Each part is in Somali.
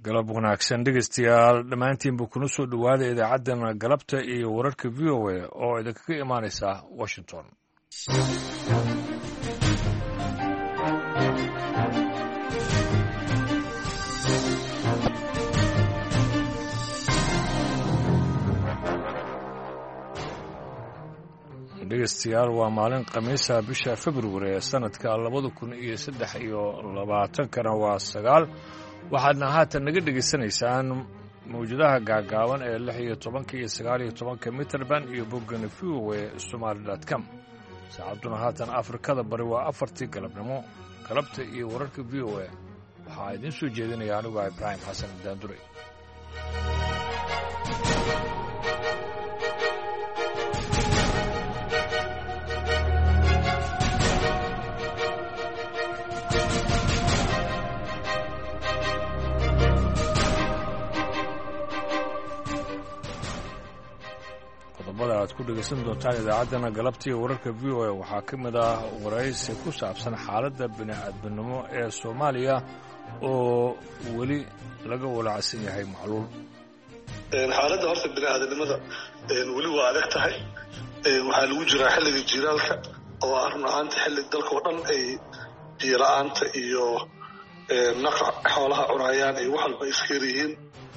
galab wanaagsan dhegeystayaal dhammaantiinba kuna soo dhowaada idaacaddana galabta iyo wararka v o a oo idinkaga imaanaysa washington dhegeystayaal waa maalin khamiisa bisha februari ee sanadka 2023 waa 9 waxaadna haatan naga dhegaysanaysaan mawjadaha gaagaaban ee 16 iyo 19 mitrband iyo boggana v o a somali.com saacaduna haatan afrikada bari waa 4 galabnimo galabta iyo wararka v o a waxaa idiin soo jeedinaya anigu ibraahim xasan daandure aad ku dhegaysan doontaan idaacaddana galabta iyo wararka v o a waxaa ka mid ah waraysi ku saabsan xaaladda bini'aadminimo ee soomaaliya oo weli laga walaacsan yahay macluul xaaladda horta bini'aadanimada weli waa adag tahay waxaa lagu jiraa xilliga jiilaalka oo ah run ahaanta xilli dalka oo dhan ay biyo-la'aanta iyo naqa xoolaha cunayaan ay wax walba iskeer yihiin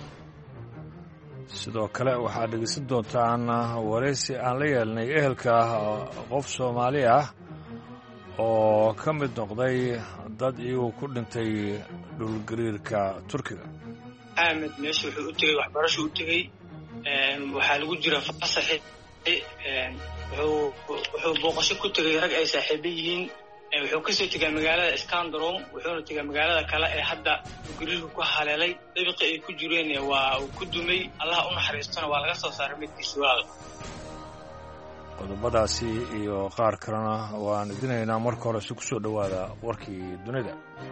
sidoo kale waxaad dhegeysan doontaan waraysi aan la yeelnay ehelka qof soomaali ah oo ka mid noqday dad iyagoo ku dhintay dhulgariirka turkiga axmed meesha wuxuu u tegey waxbarasho u tegey waxaa lagu jira fasaxi wuxuu booqasho ku tegey rag ay saaxiibo yihiin wuxuu kasoo tegaa magaalada iskandrom wuxuuna tegaa magaalada kale ee hadda gurigu ku haleelay dabiqi ay ku jireen waa uu ku dumay allah u naxariistana waa laga soo saaray midkiisa walaal qodobadaasi iyo qaar kalena waan idinaynaa marka hore si ku soo dhowaada warkii dunida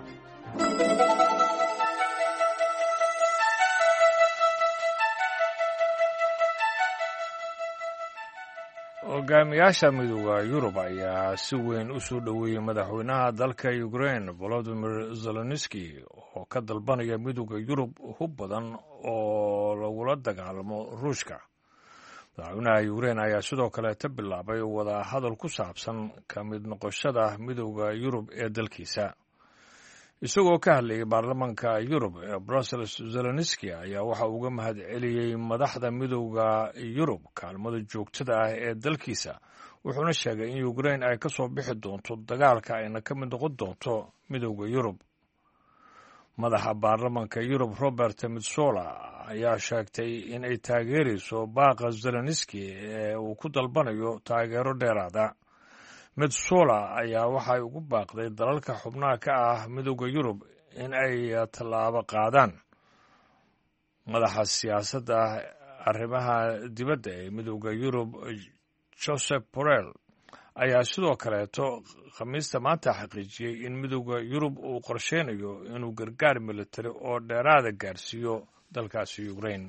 hogaamiyaasha midooda yurub ayaa si weyn u soo dhoweeyey madaxweynaha dalka ukraine volodimir zelenski oo ka dalbanaya midooda yurub hub badan oo lagula dagaalamo ruushka madaxweynaha ukraine ayaa sidoo kaleeta bilaabay wada hadal ku saabsan ka mid noqoshada midooda yurub ee dalkiisa isagoo ka hadlayay baarlamaanka yurub ee brussels zelenski ayaa waxa uga mahad celiyey madaxda midooda yurub kaalmada joogtada ah ee dalkiisa wuxuuna sheegay in ukraine ay ka soo bixi doonto dagaalka ayna ka mid noqon doonto midooda yurub madaxa baarlamaanka yurub robert metsola ayaa sheegtay in ay taageerayso baaqa zelenski ee uu ku dalbanayo taageero dheeraada metsola ayaa waxay ugu baaqday dalalka xubnaha ka ah midooda yurub in ay tallaabo qaadaan madaxa siyaasadda arrimaha dibadda ee midooda yurub joseph borrell ayaa sidoo kaleeto khamiista maanta xaqiijiyey in midooda yurub uu qorsheynayo inuu gargaar militari oo dheeraada gaarsiiyo dalkaasi ukraine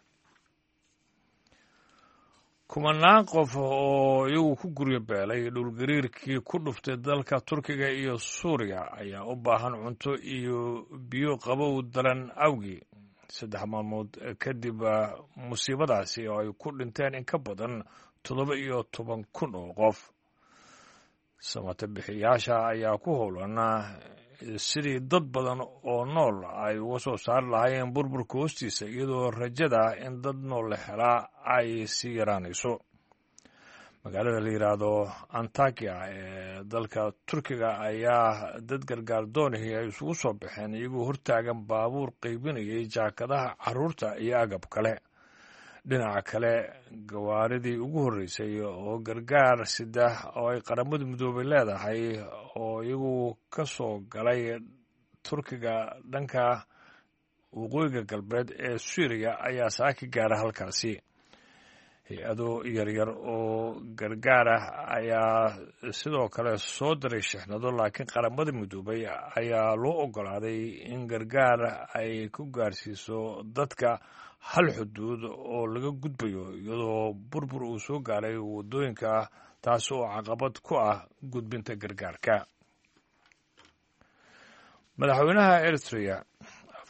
kumanaan qof oo iyagu ku guryo beelay dhulgariirkii ku dhuftay dalka turkiga iyo suuriya ayaa u baahan cunto iyo biyo qabow daran awgii 3 maalmood kadib musiibadaasi oo ay ku dhinteen in ka badan 17,000 oo qof samata bixiyaasha ayaa ku howlan sidii dad badan oo nool ay uga soo saari lahaayeen burburka hoostiisa iyadoo rajada in dad nool la helaa ay sii yaraanayso magaalada la yidhaahdo antakiya ee dalka turkiga ayaa dad gargaar doonihii ay isugu soo baxeen iyagoo hortaagan baabuur qaybinayay jaakadaha carruurta iyo agab kale dhinaca kale gawaaridii ugu horreysay oo gargaar sida oo ay qaramada midoobay leedahay oo iyagu ka soo galay turkiga dhanka waqooyiga galbeed ee suuriya ayaa saaki gaara halkaasi hay-ado yaryar oo gargaar ah ayaa sidoo kale soo diray shixnado laakiin qaramada midoobay ayaa loo oggolaaday in gargaar ay ku gaarsiiso dadka hal xuduud oo laga gudbayo iyadoo burbur uu soo gaaray waddooyinka taas oo caqabad ku ah gudbinta gargaarka madaxweynaha eritrea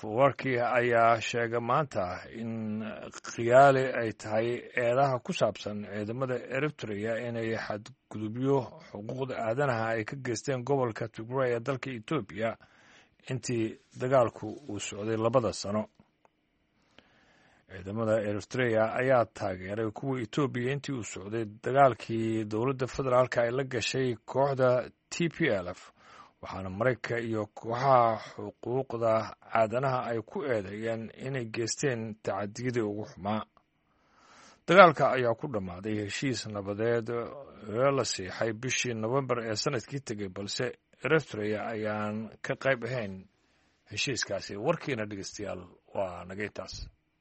afwarki ayaa sheegay maanta in khiyaali ay tahay eedaha ku saabsan ciidamada Eritrea inay xadgudubyo xuquuqda aadanaha ay ka geysteen gobolka Tigray ee dalka Ethiopia intii dagaalku uu socday 2 sano. ciidamada Eritrea ayaa taageeray kuwa Ethiopia intii uu socday dagaalkii dowladda federaalka ay la gashay kooxda TPLF, waxaana Mareykanka iyo kooxaha xuquuqda aadanaha ay ku eedeeyeen inay geysteen tacadiyadii ugu xumaa. dagaalka ayaa ku dhammaaday heshiis nabadeed oo la siixay bishii November ee sanadkii tegay, balse Eritrea ayaan ka qayb ahayn heshiiskaasi. warkiina dhegeystayaal waa naga taas.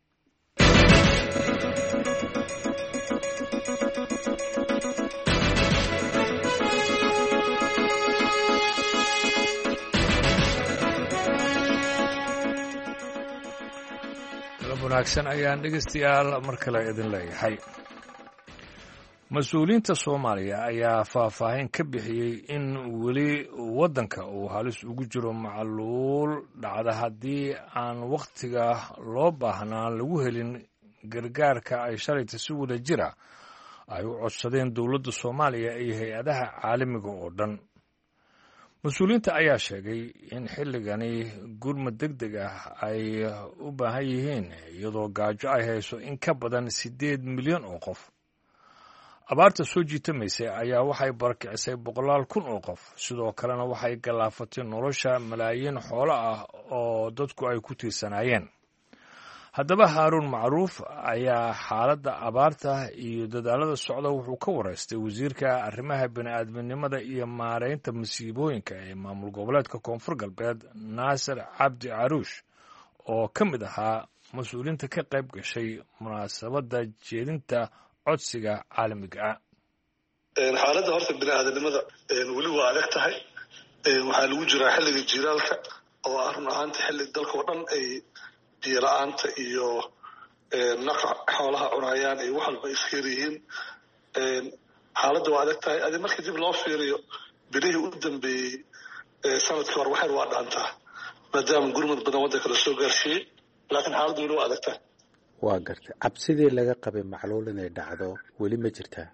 wanaagsan ayaan dhegeystayaal mar kale idin leeyahay. mas-uuliyiinta Soomaaliya ayaa faahfaahin ka bixiyey in weli waddanka uu halis ugu jiro macluul dhacda haddii aan wakhtiga loo baahnaan lagu helin gargaarka ay shalayta si wada jira ay u codsadeen dowladda Soomaaliya iyo hay-adaha caalamiga oo dhan. mas-uuliyiinta ayaa sheegay in xilligani gurmad degdeg ah ay u baahan yihiin iyadoo gaajo ay hayso in ka badan 8 milyan oo qof. abaarta soo jiitamaysay ayaa waxay barakicisay 100,000 oo qof, sidoo kalena waxay galaafatay nolosha malaayiin xoolo ah oo dadku ay ku tiirsanaayeen. haddaba Haaruun Macruuf ayaa xaaladda abaarta iyo dadaalada socda wuxuu ka wareystay wasiirka arrimaha bini'aadminimada iyo maareynta masiibooyinka ee maamul goboleedka Koonfur Galbeed Naasir Cabdi Caruush oo ka mid ahaa mas-uuliyiinta ka qayb gashay munaasabadda jeedinta codsiga caalamiga ah. xaaladda horta bini'aadminimada weli waa adag tahay. waxaa lagu jiraa xilliga jiilaalka oo run ahaanta xilli dalka oo dhan ay biyo la'aanta iyo naqa xoolaha cunayaan iyo wax walba iskheer yihiin. xaaladda waa adag tahay. adi markii dib loo fiiriyo bilihii u dambeeyey sanadkii hore waxyar waa dhaantaa maadaama gurmad badan waddanka la soo gaarsiiyey, laakiin xaaladda weli waa adag tahay. waa gartay. cabsidii laga qabay macluul inay dhacdo weli ma jirtaa?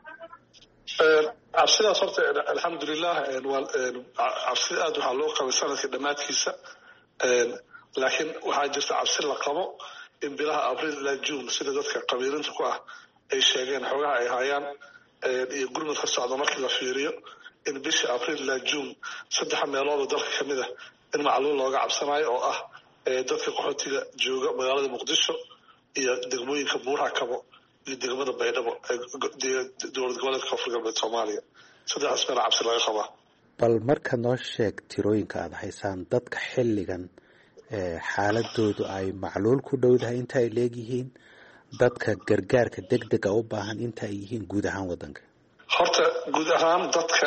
cabsidaas horta alxamdulilah cabsi aad waxaa loo qabay sanadkii dhammaadkiisa, laakiin waxaa jirta cabsi la qabo in bilaha abriil ilaa juun sida dadka qabiilinta ku ah ay sheegeen xoogaha ay hayaan iyo gurmadka socda markii la fiiriyo in bisha abriil ilaa juun 3 meelood oo dalka ka mid ah in macluul looga cabsanayo oo ah dadka qaxootiga jooga magaalada Muqdisho iyo degmooyinka Buur-Hakabo iyo degmada Baydhabo dowlad goboleedka Koonfur Galbeed Soomaaliya. 3 meel cabsi laga qabaa. bal marka noo sheeg tirooyinka aad haysaan dadka xilligan xaaladoodu ay macluul ku dhowdahay inta ay leegyihiin, dadka gargaarka degdega u baahan inta ay yihiin guud ahaan waddanka. horta guud ahaan dadka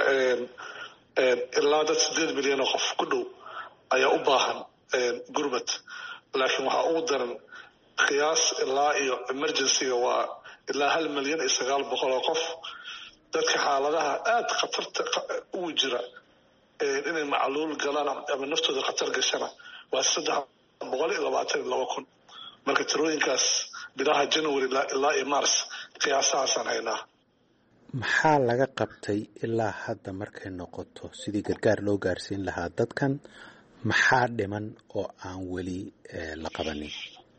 ilaa dad 8 milyan oo qof ku dhow ayaa u baahan gurmad, laakiin waxaa ugu daran qiyaas ilaa iyo emergency-ga waa ilaa 1,900,000 oo qof. dadka xaaladaha aad khatarta ugu jira inay macluul galaan ama naftooda khatar gashana waa 322,000. marka tirooyinkaas bilaha January ilaa iyo Mars qiyaasahaasaan haynaa. maxaa laga qabtay ilaa hadda markay noqoto sidii gargaar loo gaarsiin lahaa dadkan? maxaa dhiman oo aan weli la qabanin?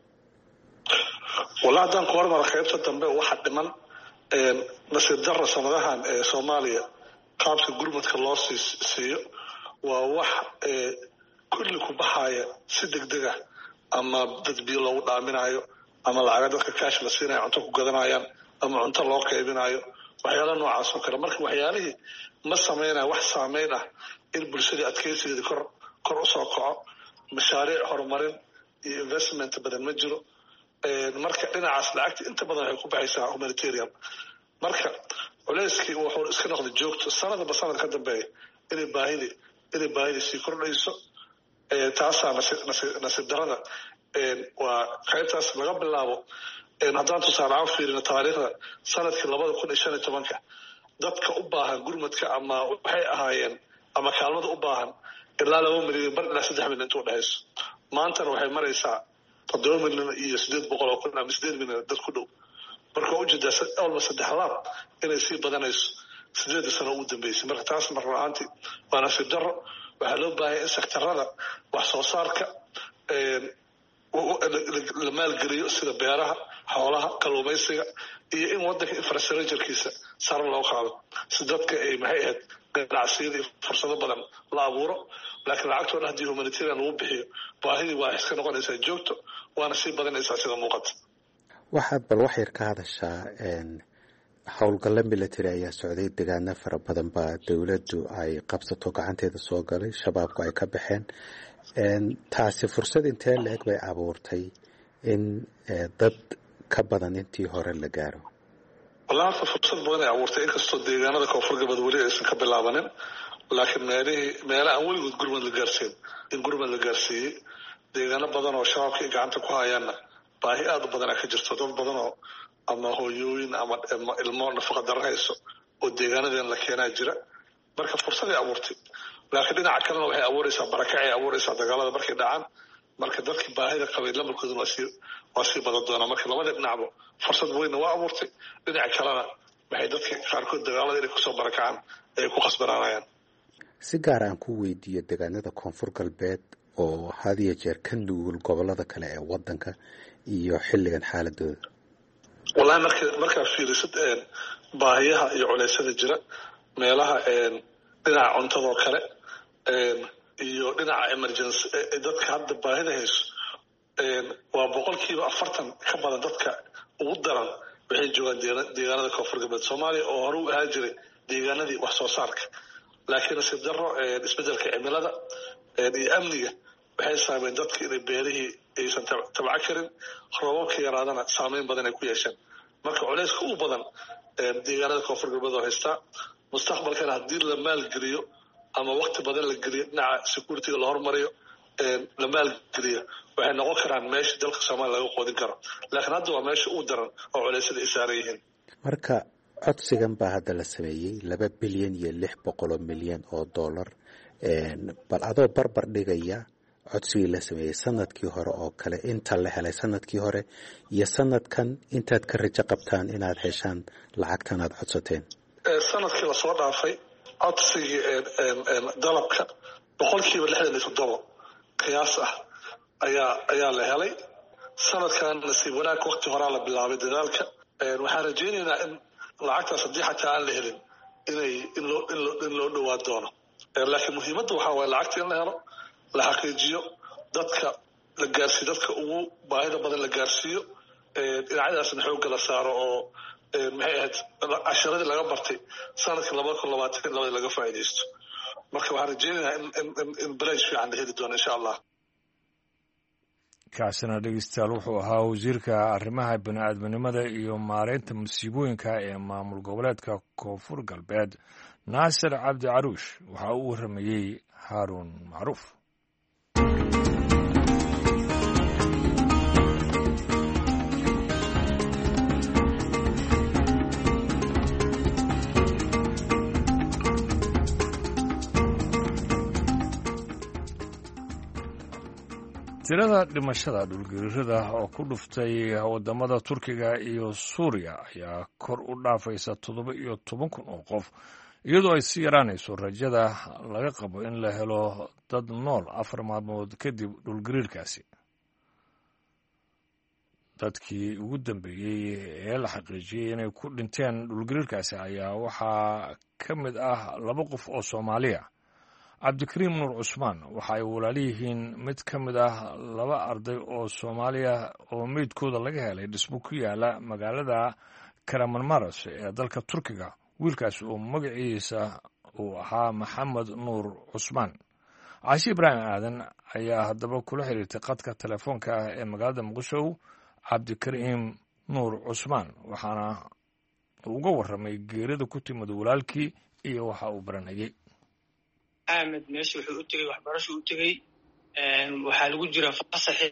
wallahi haddaan ku hormaro qaybta dambe waxa dhiman nasiib darro sanadahan Soomaaliya qaabka gurmadka loo siiyo waa wax kulli ku baxaya si degdeg ah, ama dad biyo loogu dhaaminayo ama lacag dadka kaash la siinayo cunto ku gadanayaan ama cunto loo qaybinayo waxyaalaha noocaas oo kale. marka waxyaalihii ma sameynaya wax saameyn ah in bulshada adkeysigeeda kor u soo kaco. mashaariic horumarin iyo investment badan ma jiro. marka dhinacaas lacagta inta badan waxay ku baxaysaa humanitarian. marka culeyskii wuxuu iska noqday joogto sanadba sanad ka dambeeya inay baahidi sii kordhayso. taasaa nasiib darada waa qaybtaas laga bilaabo. haddaan tusaale aan fiirino taariikhda sanadkii 2015 dadka u baahan gurmadka ama waxay ahaayeen ama kaalmada u baahan ilaa 2 milyan bar ilaa 3 milyan intuu dhexayso. maantana waxay maraysaa 7 milyan iyo 800 oo kun ama 8 milyan dad ku dhow marka ujeedaa almost 3 laab inay sii badanayso 8 sano ugu dambeysay marka taas mar la'aantii waana si daro waxaa loo baahay in sektarada wax soo saarka la maalgeliyo sida beeraha xoolaha kalluumaysiga iyo in wadanka infrastructurekiisa sare loo qaado si dadka ay maxay ahayd ganacsiyada fursado badan la abuuro laakiin lacagtoo dhan haddii humanitarian lagu bixiyo baahidii waa iska noqonaysaa joogto waana sii badanaysaa sida muuqata waxaad bal wax yar ka hadashaa howlgallo military ayaa socday deegaano fara badan baa dowladdu ay qabsato gacanteeda soo galay shabaabku ay ka baxeen taasi fursad intee la-eg bay abuurtay in dad ka badan intii hore la gaaro wallahi horta fursad badan ay abuurtay inkastoo deegaanada koonfur galbeed weli aysan ka bilaabanin laakiin meela aan weligood gurmad la gaarsiin in gurmad la gaarsiiyey deegaano badan oo shabaabka ay gacanta ku hayaanna baahi aad u badan a ka jirto dad badan oo ama hooyooyin ama ilmo nafaqa darro hayso oo deegaanadeen la keenaa jira marka fursaday abuurtay laakiin dhinaca kalena waxay abuuraysaa barakacay abuuraysaa dagaalada markay dhacaan marka dadkii baahida qabay lamarkooduna waa sii badan doonaa marka labada dhinacba fursad weynna waa abuurtay dhinaca kalena waxay dadka qaarkood dagaalada inay kusoo barakacaan ay ku khasbanaanayaan si gaar aan ku weydiiyo deegaanada koonfur galbeed oo had iyo jeer ka nugul gobolada kale ee wadanka iyo xilligan xaaladooda wallahi markaa fiirisid baahiyaha iyo culeysyada jira meelaha dhinaca cuntadoo kale iyo dhinaca emergency dadka hadda baahida hayso waa 40% ka badan dadka ugu daran waxay joogaan deegaanada koonfur galbeed Soomaaliya oo hore u ahaa jiray deegaanadii wax soo saarka laakiin si daro isbedelka cimilada iyo amniga waxay saameeyeen dadka inay beerihii aysan tabca karin roobabka yaraadana saameyn badan ay ku yeesheen marka culeyska ugu badan deegaanada koonfur galbeed oo haysta mustaqbalkana haddii la maalgeliyo ama waqti badan la geliyo dhinaca securityga la hormariyo la maalgeliyo waxay noqon karaan meesha dalka Soomaaliya laga qoodin karo laakiin hadda waa meesha ugu daran oo culeysada ay saaran yihiin marka codsigan baa hadda la sameeyey 2 bilyan iyo 600 milyan oo dollar bal adoo barbar dhigaya codsigii la sameeyey sanadkii hore oo kale inta la helay sanadkii hore iyo sanadkan intaad ka rajo qabtaan inaad heshaan lacagtan aad codsateen sanadkii la soo dhaafay codsigii dalabka 67% qiyaas ah ayaa la helay sanadkan nasiib wanaag waqti horaa la bilaabay dadaalka waxaan rajaynaynaa in lacagtaas haddii xataa aan la helin in loo dhowaan doono laakiin muhiimadda waxaa waaye lacagta in la helo la xaqiijiyo dadka la gaarsiiyo dadka ugu baahida badan la gaarsiiyo dhinacyadaasna xoogga la saaro oo maxay ahayd casharadii laga bartay sanadkii 2022 laga faa'iidaysto marka waxaan rajaynayaa in balash fiican la heli doono insha allah kaasina dhegeystayaal wuxuu ahaa wasiirka arrimaha bini'aadminimada iyo maareynta musiibooyinka ee maamul goboleedka koonfur galbeed naasir cabdi caruush waxa uu waramayey haaruun macruuf tirada dhimashada dhulgariirada oo ku dhuftay wadamada Turkiga iyo Suuriya ayaa kor u dhaafaysa 17,000 oo qof iyadoo ay sii yaraanayso rajada laga qabo in la helo dad nool 4 maalmood kadib dhulgariirkaasi dadkii ugu dambeeyay ee la xaqiijiyay inay ku dhinteen dhulgariirkaasi ayaa waxaa ka mid ah 2 qof oo Soomaaliya cabdikariim nuur cusmaan waxa ay walaalihiin mid ka mid ah 2 arday oo Soomaaliya oo meydkooda laga helay dhismo ku yaala magaalada Kahramanmaras ee dalka Turkiga wiilkaas oo magaciisa uu ahaa Maxamed Nuur Cusmaan Caashi Ibraahim Aadan ayaa haddaba kula xiriirtay qadka telefoonka ee magaalada Muqdisho cabdikariim nuur cusmaan waxaana uga warramay geerida ku timid walaalkii iyo waxa uu baranayay Ahmed meesha wuxuu u tagay waxbarasho u tagay waxaa lagu jira fasaxi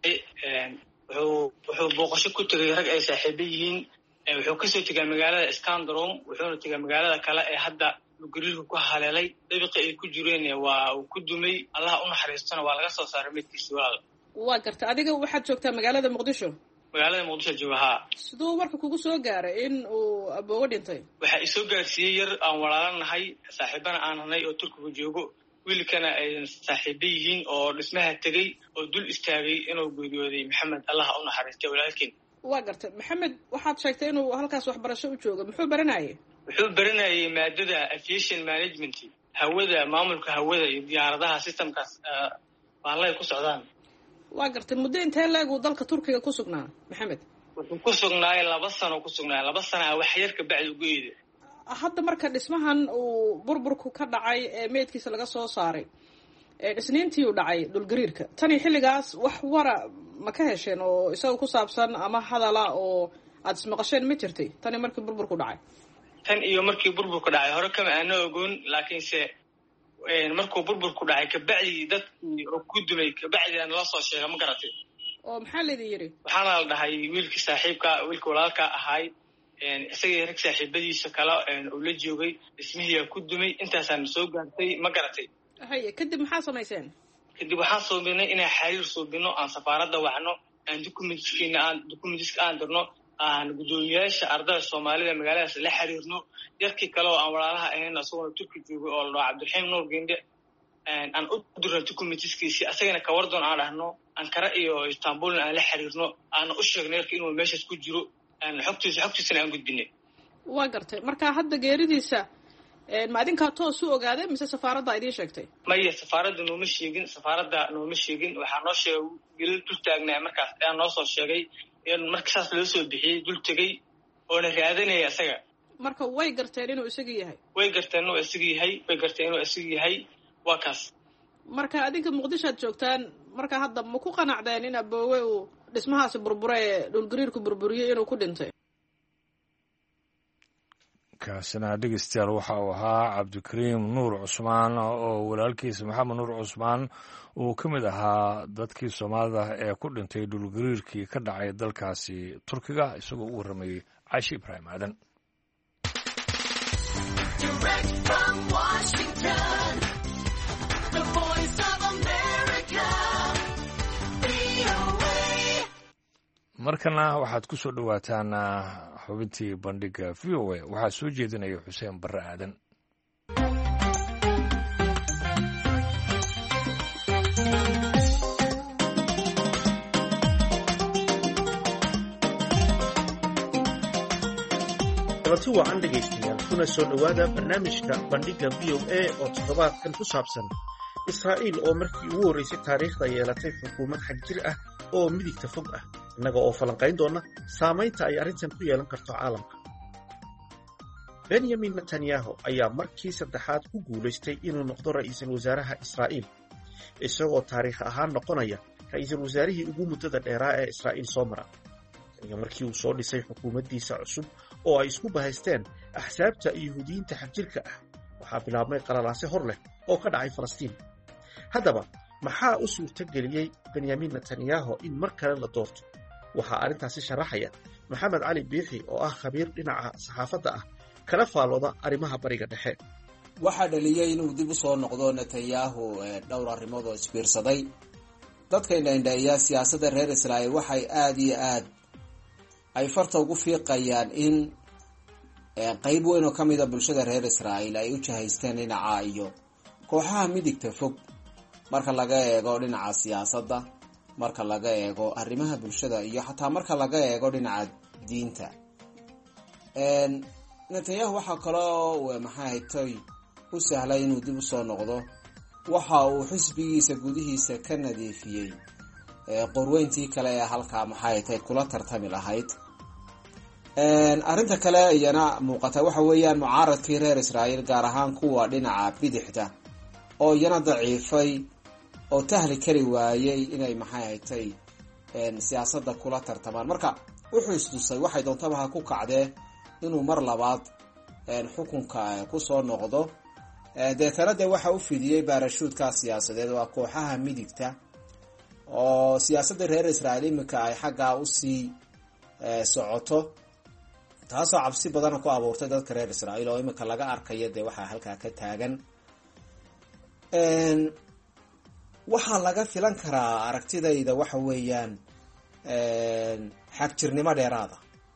wuxuu booqasho ku tagay rag ay saaxiibo yihiin wuxuu ka soo tagay magaalada Iskandar wuxuuna tagay magaalada kale ee hadda dhulgariirku ku haleelay dabiqi ay ku jireen waa uu ku dumay allah u naxariistana waa laga soo saaray meydkiisa walaal. waa garta adiga waxaad joogtaa magaalada muqdisho? magaalada muqdisho jooga. haa. siduu warka kugu soo gaaray in uu aboowe dhintay? waxaa isoo gaarsiiyey yar aan walaalanahay saaxiibana aan hanay oo turkiga joogo, wiilkana ay saaxiibo yihiin oo dhismaha tegey oo dul istaagay inuu geeriyooday maxamed allah u naxariistay walaalkiin. waa garta maxamed waxaad sheegtay inuu halkaas waxbarasho u joogo, muxuu baranayay? wuxuu baranayay maadada aviation management, hawada, maamulka hawada iyo diyaaradaha systemkaas baanlay ku socdaan. waa gartay muddo intee leeg uu dalka turkiga ku sugnaa maxamed? wuxuu ku sugnaayay 2 sano ku sugnaayay 2 sana wax yar ka bacdi ugu eeday. hadda marka dhismahan uu burburku ka dhacay ee meydkiisa laga soo saaray isniintii uu dhacay dhulgariirka, tani xilligaas wax wara ma ka hesheen oo isaga ku saabsan ama hadala oo aada ismaqasheen ma jirtay tani markii burburku dhacay? tan iyo markii burburku dhacay hore kama aana ogoon, laakiinse markuu burburku dhacay kabacdi dadkii oo ku dumay kabacdi aan la soo sheegay ma garatay. oo maxaa laydin yidhi? waxaana la dhahay wiilkii saaxiibka wiilka walaalka ahaay isagii rag saaxiibadiisa kale uu la joogay dhismihiiyaa ku dumay, intaasaan soo gaartay ma garatay. haye kadib maxaa samayseen? kadib waxaan suubinay inaan xiriir suubino, aan safaaradda wacno, aan dukumentiska aan dirno, aan guddoomiyaasha ardayda soomaalida magaaladaas la xiriirno, yarkii kale oo aan walaalaha ahayn asaguna turki joogay oo la dhaho cabdiraxiim nuur gende aan u dirno dukumentiskiisii, asagana kawardoon aan dhahno, ankara iyo istanbulna aan la xiriirno, aana u sheegno yarka inuu meeshaas ku jiro, xogtiisana aan gudbinay. waa gartay marka hadda geeridiisa ma adinkaa toos u ogaaday mise safaaradda idiin sheegtay? maya safaaradda nooma sheegin, waxaa noo sheegay wiilal dul taagnaa markaas ayaa noo soo sheegay in marka saas loo soo bixiyey dul tegey oona raadanaya isaga. marka way garteen inuu isaga yahay? way garteen inuu isaga yahay waa kaas. marka adinka muqdishoad joogtaan, marka hadda ma ku qanacdeen in aboowe uu dhismahaasi burbure ee dhulgariirku burburiyey inuu ku dhintay? kaasina dhegeystayaal waxa uu ahaa cabdikariim nuur cusmaan oo walaalkiisa maxamed nuur cusmaan uu ka mid ahaa dadkii soomaalida ee ku dhintay dhulgariirkii ka dhacay dalkaasi turkiga, isagoo u warramayey caashi ibraahim aadan. markana waxaad ku soo dhowaataan xubintii bandhiga v o a waxaa soo jeedinaya xuseen barre aadan. kulanti wacan dhegaystayaal kuna soo dhowaada barnaamijka bandhiga v o a oo toddobaadkan ku saabsan israa'iil oo markii ugu horraysay taariikhda yeelatay xukuumad xagjir ah oo midigta fog ah, innaga oo falanqayn doona saamaynta ay arrintan ku yeelan karto caalamka. benyamin netanyahu ayaa markii saddexaad ku guulaystay inuu noqdo ra'iisul wasaaraha israa'iil, isagoo taariikh ahaan noqonaya ra'iisul wasaarihii ugu muddada dheeraa ee israa'iil soo mara. iyo markii uu soo dhisay xukuumaddiisa cusub oo ay isku bahaysteen axsaabta yuhuudiyiinta xagjirka ah, waxaa bilaabmay qalalaase hor leh oo ka dhacay falastiin. haddaba maxaa u suurto geliyey benyamin netanyahu in mar kale la doorto? waxaa arrintaasi sharaxaya maxamed cali biixi oo ah khabiir dhinaca saxaafadda ah, kala faalooda arrimaha bariga dhexe. waxaa dhaliyey inuu dib u soo noqdo netanyahu dhowr arrimood oo isbiirsaday. dadka indhaindheeya siyaasadda reer israa'iil waxay aada iyo aad ay farta ugu fiiqayaan in qeyb weyn oo ka mida bulshada reer israa'iil ay u jahaysteen dhinaca iyo kooxaha midigta fog, marka laga eego dhinaca siyaasadda, marka laga eego arrimaha bulshada iyo xataa marka laga eego dhinaca diinta. netanyahu waxaa kaloo maxaahaytoy u sahlay inuu dib u soo noqdo, waxa uu xisbigiisa gudihiisa ka nadiifiyey qorweyntii kale ee halkaa maxaahaytay kula tartami lahayd. arrinta kale iyana muuqata waxa weeyaan mucaaradkii reer israa'iil, gaar ahaan kuwa dhinaca bidixda oo iyana daciifay oo tahli kari waayey inay maxaahaytay siyaasadda kula tartamaan. marka wuxuu istusay waxay doontaba ha ku kacdee inuu mar labaad xukunka kusoo noqdo. deetana dee waxa u fidiyey baarashuudka siyaasadeed waa kooxaha midigta oo siyaasadda reer israa'iil iminka ay xaggaa usii socoto. taasoo cabsi badana ku abuurtay dadka reer israa'iil oo iminka laga arkayo dee waxaa halkaa ka taagan. waxaa laga filan karaa aragtidayda waxa weeyaan xagjirnimo dheeraada,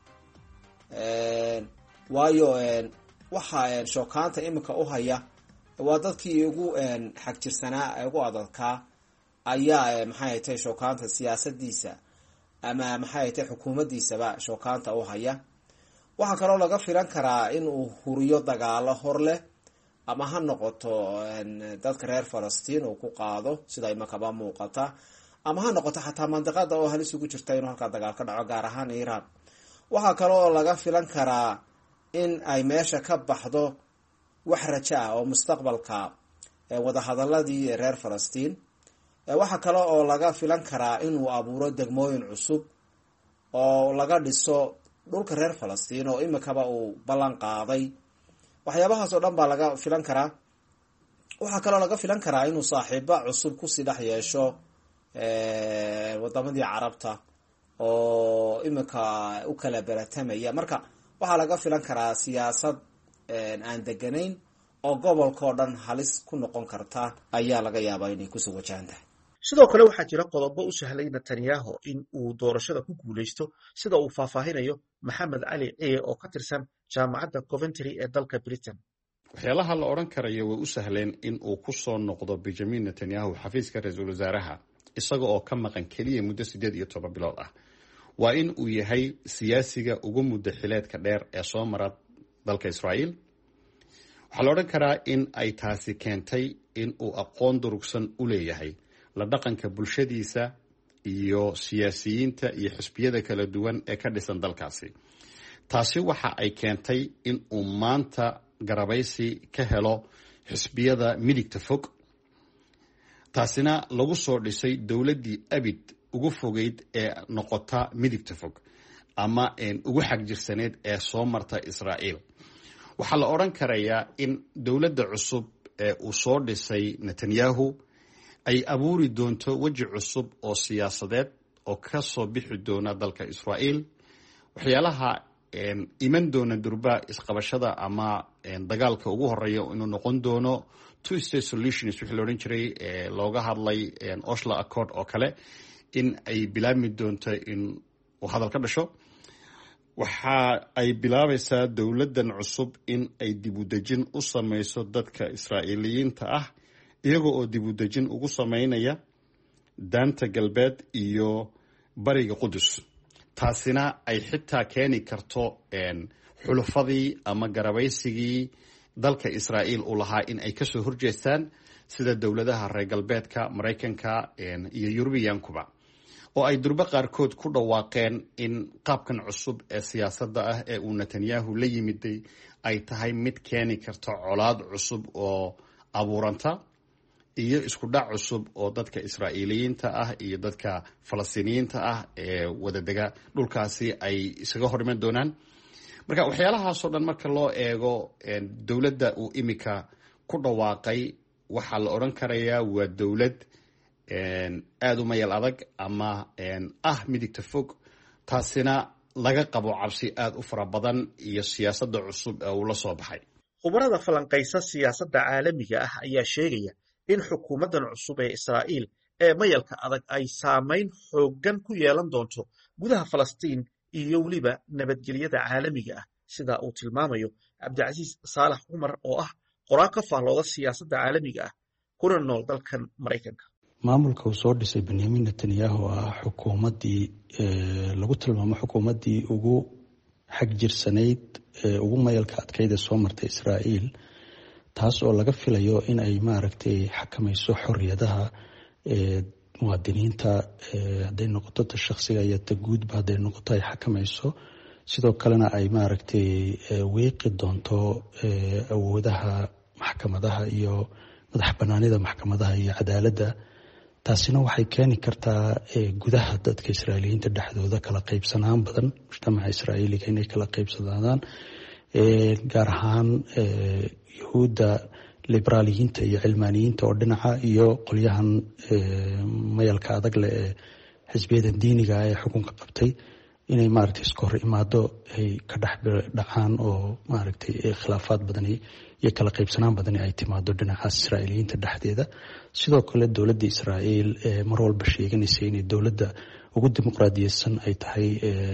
waayo waxa shookaanta iminka u haya waa dadkii ugu xagjirsanaa ugu adadkaa ayaa maxay tahay shookaanta siyaasadiisa ama maxay tahay xukuumaddiisaba shookaanta u haya. waxaa kaloo laga filan karaa in uu huriyo dagaalo hor leh, ama ha noqoto dadka reer Falastiin uu ku qaado sida imakaba muuqata, ama ha noqoto xataa mandiqada oo halis ugu jirta inuu halkaa dagaal ka dhaco, gaar ahaan Iiraan. waxaa kaloo laga filan karaa in ay meesha ka baxdo wax rajo ah oo mustaqbalka wadahadaladii reer Falastiin. waxaa kale oo laga filan karaa inuu abuuro degmooyin cusub oo laga dhiso dhulka reer Falastiin oo imikaba uu ballan qaaday. waxyaabahaas oo dhan baa laga filan karaa. waxaa kaloo laga filan karaa inuu saaxiibo cusub kusii dhex yeesho wadamadii carabta oo imika u kala beratamaya. marka waxaa laga filan karaa siyaasad aan deganayn oo gobolka oo dhan halis ku noqon karta ayaa laga yaabaa inay kusoo wajahan tahay. sidoo kale waxaa jira qodobo u sahlay Netanyahu in uu doorashada ku guuleysto, sida uu faahfaahinayo Maxamed Cali Ciye oo ka tirsan jaamacadda Coventry ee dalka Britain. waxyaalaha la odhan karayo way u sahleen in uu ku soo noqdo Benjamin Netanyahu xafiiska ra-iisul wasaaraha isaga oo ka maqan keliya muddo 18 bilood ah. waa in uu yahay siyaasiga ugu muddo xileedka dheer ee soo mara dalka Israa'iil. waxaa la odhan karaa in ay taasi keentay in uu aqoon durugsan u leeyahay la dhaqanka bulshadiisa iyo siyaasiyiinta iyo xisbiyada kala duwan ee ka dhisan dalkaasi. taasi waxa ay keentay in uu maanta garabaysi ka helo xisbiyada midigta fog. taasina lagu soo dhisay dowladdii abid ugu fogeyd ee noqota midigta fog ama ugu xagjirsaneed ee soo marta Israa'iil. waxaa la odhan karayaa in dowladda cusub ee uu soo dhisay Netanyahu ay abuuri doonto weji cusub oo siyaasadeed oo ka soo bixi doona dalka Israa'iil. waxyaalaha iman doona durba isqabashada ama dagaalka ugu horeeya inuu noqon doono two state solutions wixii la odhan jiray looga hadlay Oslo Accord oo kale, in ay bilaabmi doonto in uu hadal ka dhasho. waxa ay bilaabaysaa dowladdan cusub in ay dib u dejin u samayso dadka Israa'iiliyiinta ah, iyaga oo dib u dejin ugu samaynaya daanta galbeed iyo bariga Qudus. taasina ay xitaa keeni karto xulufadii ama garabaysigii dalka Israa'iil u lahaa in ay kasoo horjeestaan sida dowladaha reer galbeedka, Maraykanka iyo Yurubiyaankuba, oo ay durba qaarkood ku dhawaaqeen in qaabkan cusub ee siyaasadda ah ee uu Netanyahu la yimiday ay tahay mid keeni karta colaad cusub oo abuuranta iyo isku dhac cusub oo dadka Israa'iiliyiinta ah iyo dadka Falastiiniyiinta ah ee wadadega dhulkaasi ay isaga hor iman doonaan. marka waxyaalahaasoo dhan marka loo eego dowladda uu imika ku dhawaaqay, waxaa la odhan karayaa waa dowlad aada u mayal adag ama midigta fog. taasina laga qabo cabsi aada u fara badan iyo siyaasadda cusub ee uu la soo baxay. khubarada falanqaysa siyaasadda caalamiga ah ayaa sheegaya in xukuumaddan cusub ee Israa'iil ee mayalka adag ay saameyn xooggan ku yeelan doonto gudaha Falastiin iyo weliba nabadgelyada caalamiga ah, sida uu tilmaamayo Cabdicasiis Saalax Cumar oo ah qoraal ka faallooda siyaasadda caalamiga ah kuna nool dalkan Maraykanka. maamulka uu soo dhisay Benjamin Netanyahu ah xukuumaddii lagu tilmaamo xukuumaddii ugu xagjirsanayd ugu mayalka adkayd ee soo martay Israa'iil, taas oo laga filayo in ay maaragtay xakamayso xorriyadaha muwaadiniinta, hadday noqoto ta shakhsiga iyo ta guudba hadday noqoto ay xakamayso. sidoo kalena ay maaragtay weeqi doonto awoodaha maxkamadaha iyo madax banaanida maxkamadaha iyo cadaaladda. taasina waxay keeni kartaa gudaha dadka Israa'iiliyiinta dhexdooda kala qaybsanaan badan, mujtamaca Israa'iiliga inay kala qaybsanaadaan, gaar ahaan yuhuudda liberaaliyiinta iyo cilmaaniyiinta oo dhinaca iyo qolyahan mayalka adag leh ee xisbiyada diiniga ee xukunka qabtay inay maaragtay iska hor imaado ay ka dhex dhacaan oo maaragtay khilaafaad badani iyo kala qaybsanaan badani ay timaado dhinacaas israa'iiliyiinta dhexdeeda. sidoo kale dowladda Israa'iil mar walba sheeganaysa inay dowladda ugu dimuqraadiyeysan ay tahay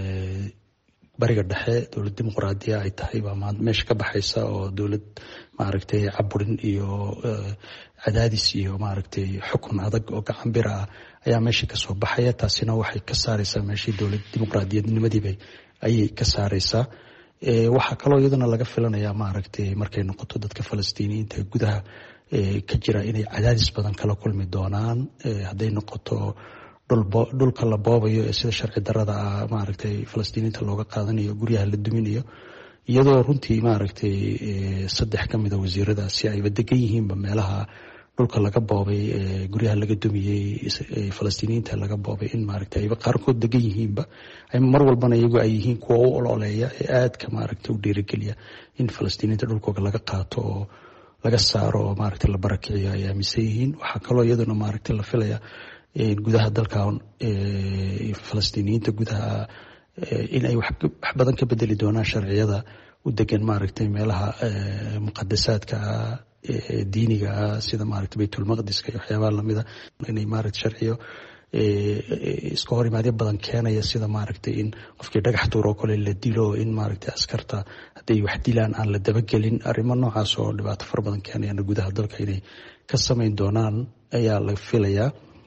bariga dhexe. dowlad dimuqraadiya ay tahay baa meesha ka baxaysa oo dowlad maaragtay caburin iyo cadaadis iyo maaragtay xukun adag oo gacan bir ah ayaa meesha ka soo baxaya. taasina waxay ka saaraysaa meeshii dowlad dimuqraadiyadnimadiiba ayay ka saaraysaa. waxaa kaloo iyadana laga filanayaa maaragtay markay noqoto dadka falastiiniyiinta gudaha ka jira inay cadaadis badan kala kulmi doonaan hadday noqoto dhulka la boobayo ee sida sharci darada ah maaragtay falastiiniinta looga qaadanayo, guryaha la duminayo, iyadoo runtii maaragtay 3 ka mid a wasiiradaasi ayba degan yihiinba meelaha dhulka laga boobay, guryaha laga dumiyey, falastiiniyiinta laga boobay, in maaragtay ayba qaarkood degan yihiinba. mar walbana iyagu ay yihiin kuwa u ololeeya ee aadka maaragtay u dhiirigeliya in falastiiniyiinta dhulkooda laga qaato oo laga saaro oo maaragtay la barakiciyo ay aaminsan yihiin. waxaa kaloo iyaduna maaragtay la filaya gudaha dalkan falastiiniyiinta gudaha in ay wax badan ka bedeli doonaan sharciyada u degan maaragtay meelaha muqadasaadka diiniga ah sida maaragtay baytulmaqdiska iyo waxyaabaha lamida, inay maaragtay sharciyo iska hor imaadyo badan keenaya sida maaragtay in qofkii dhagax tuur oo kale la dilo, in maaragtay askarta hadday wax dilaan aan la dabagelin. arrimo noocaas oo dhibaato fara badan keenayana gudaha dalka inay ka samayn doonaan ayaa la filayaa.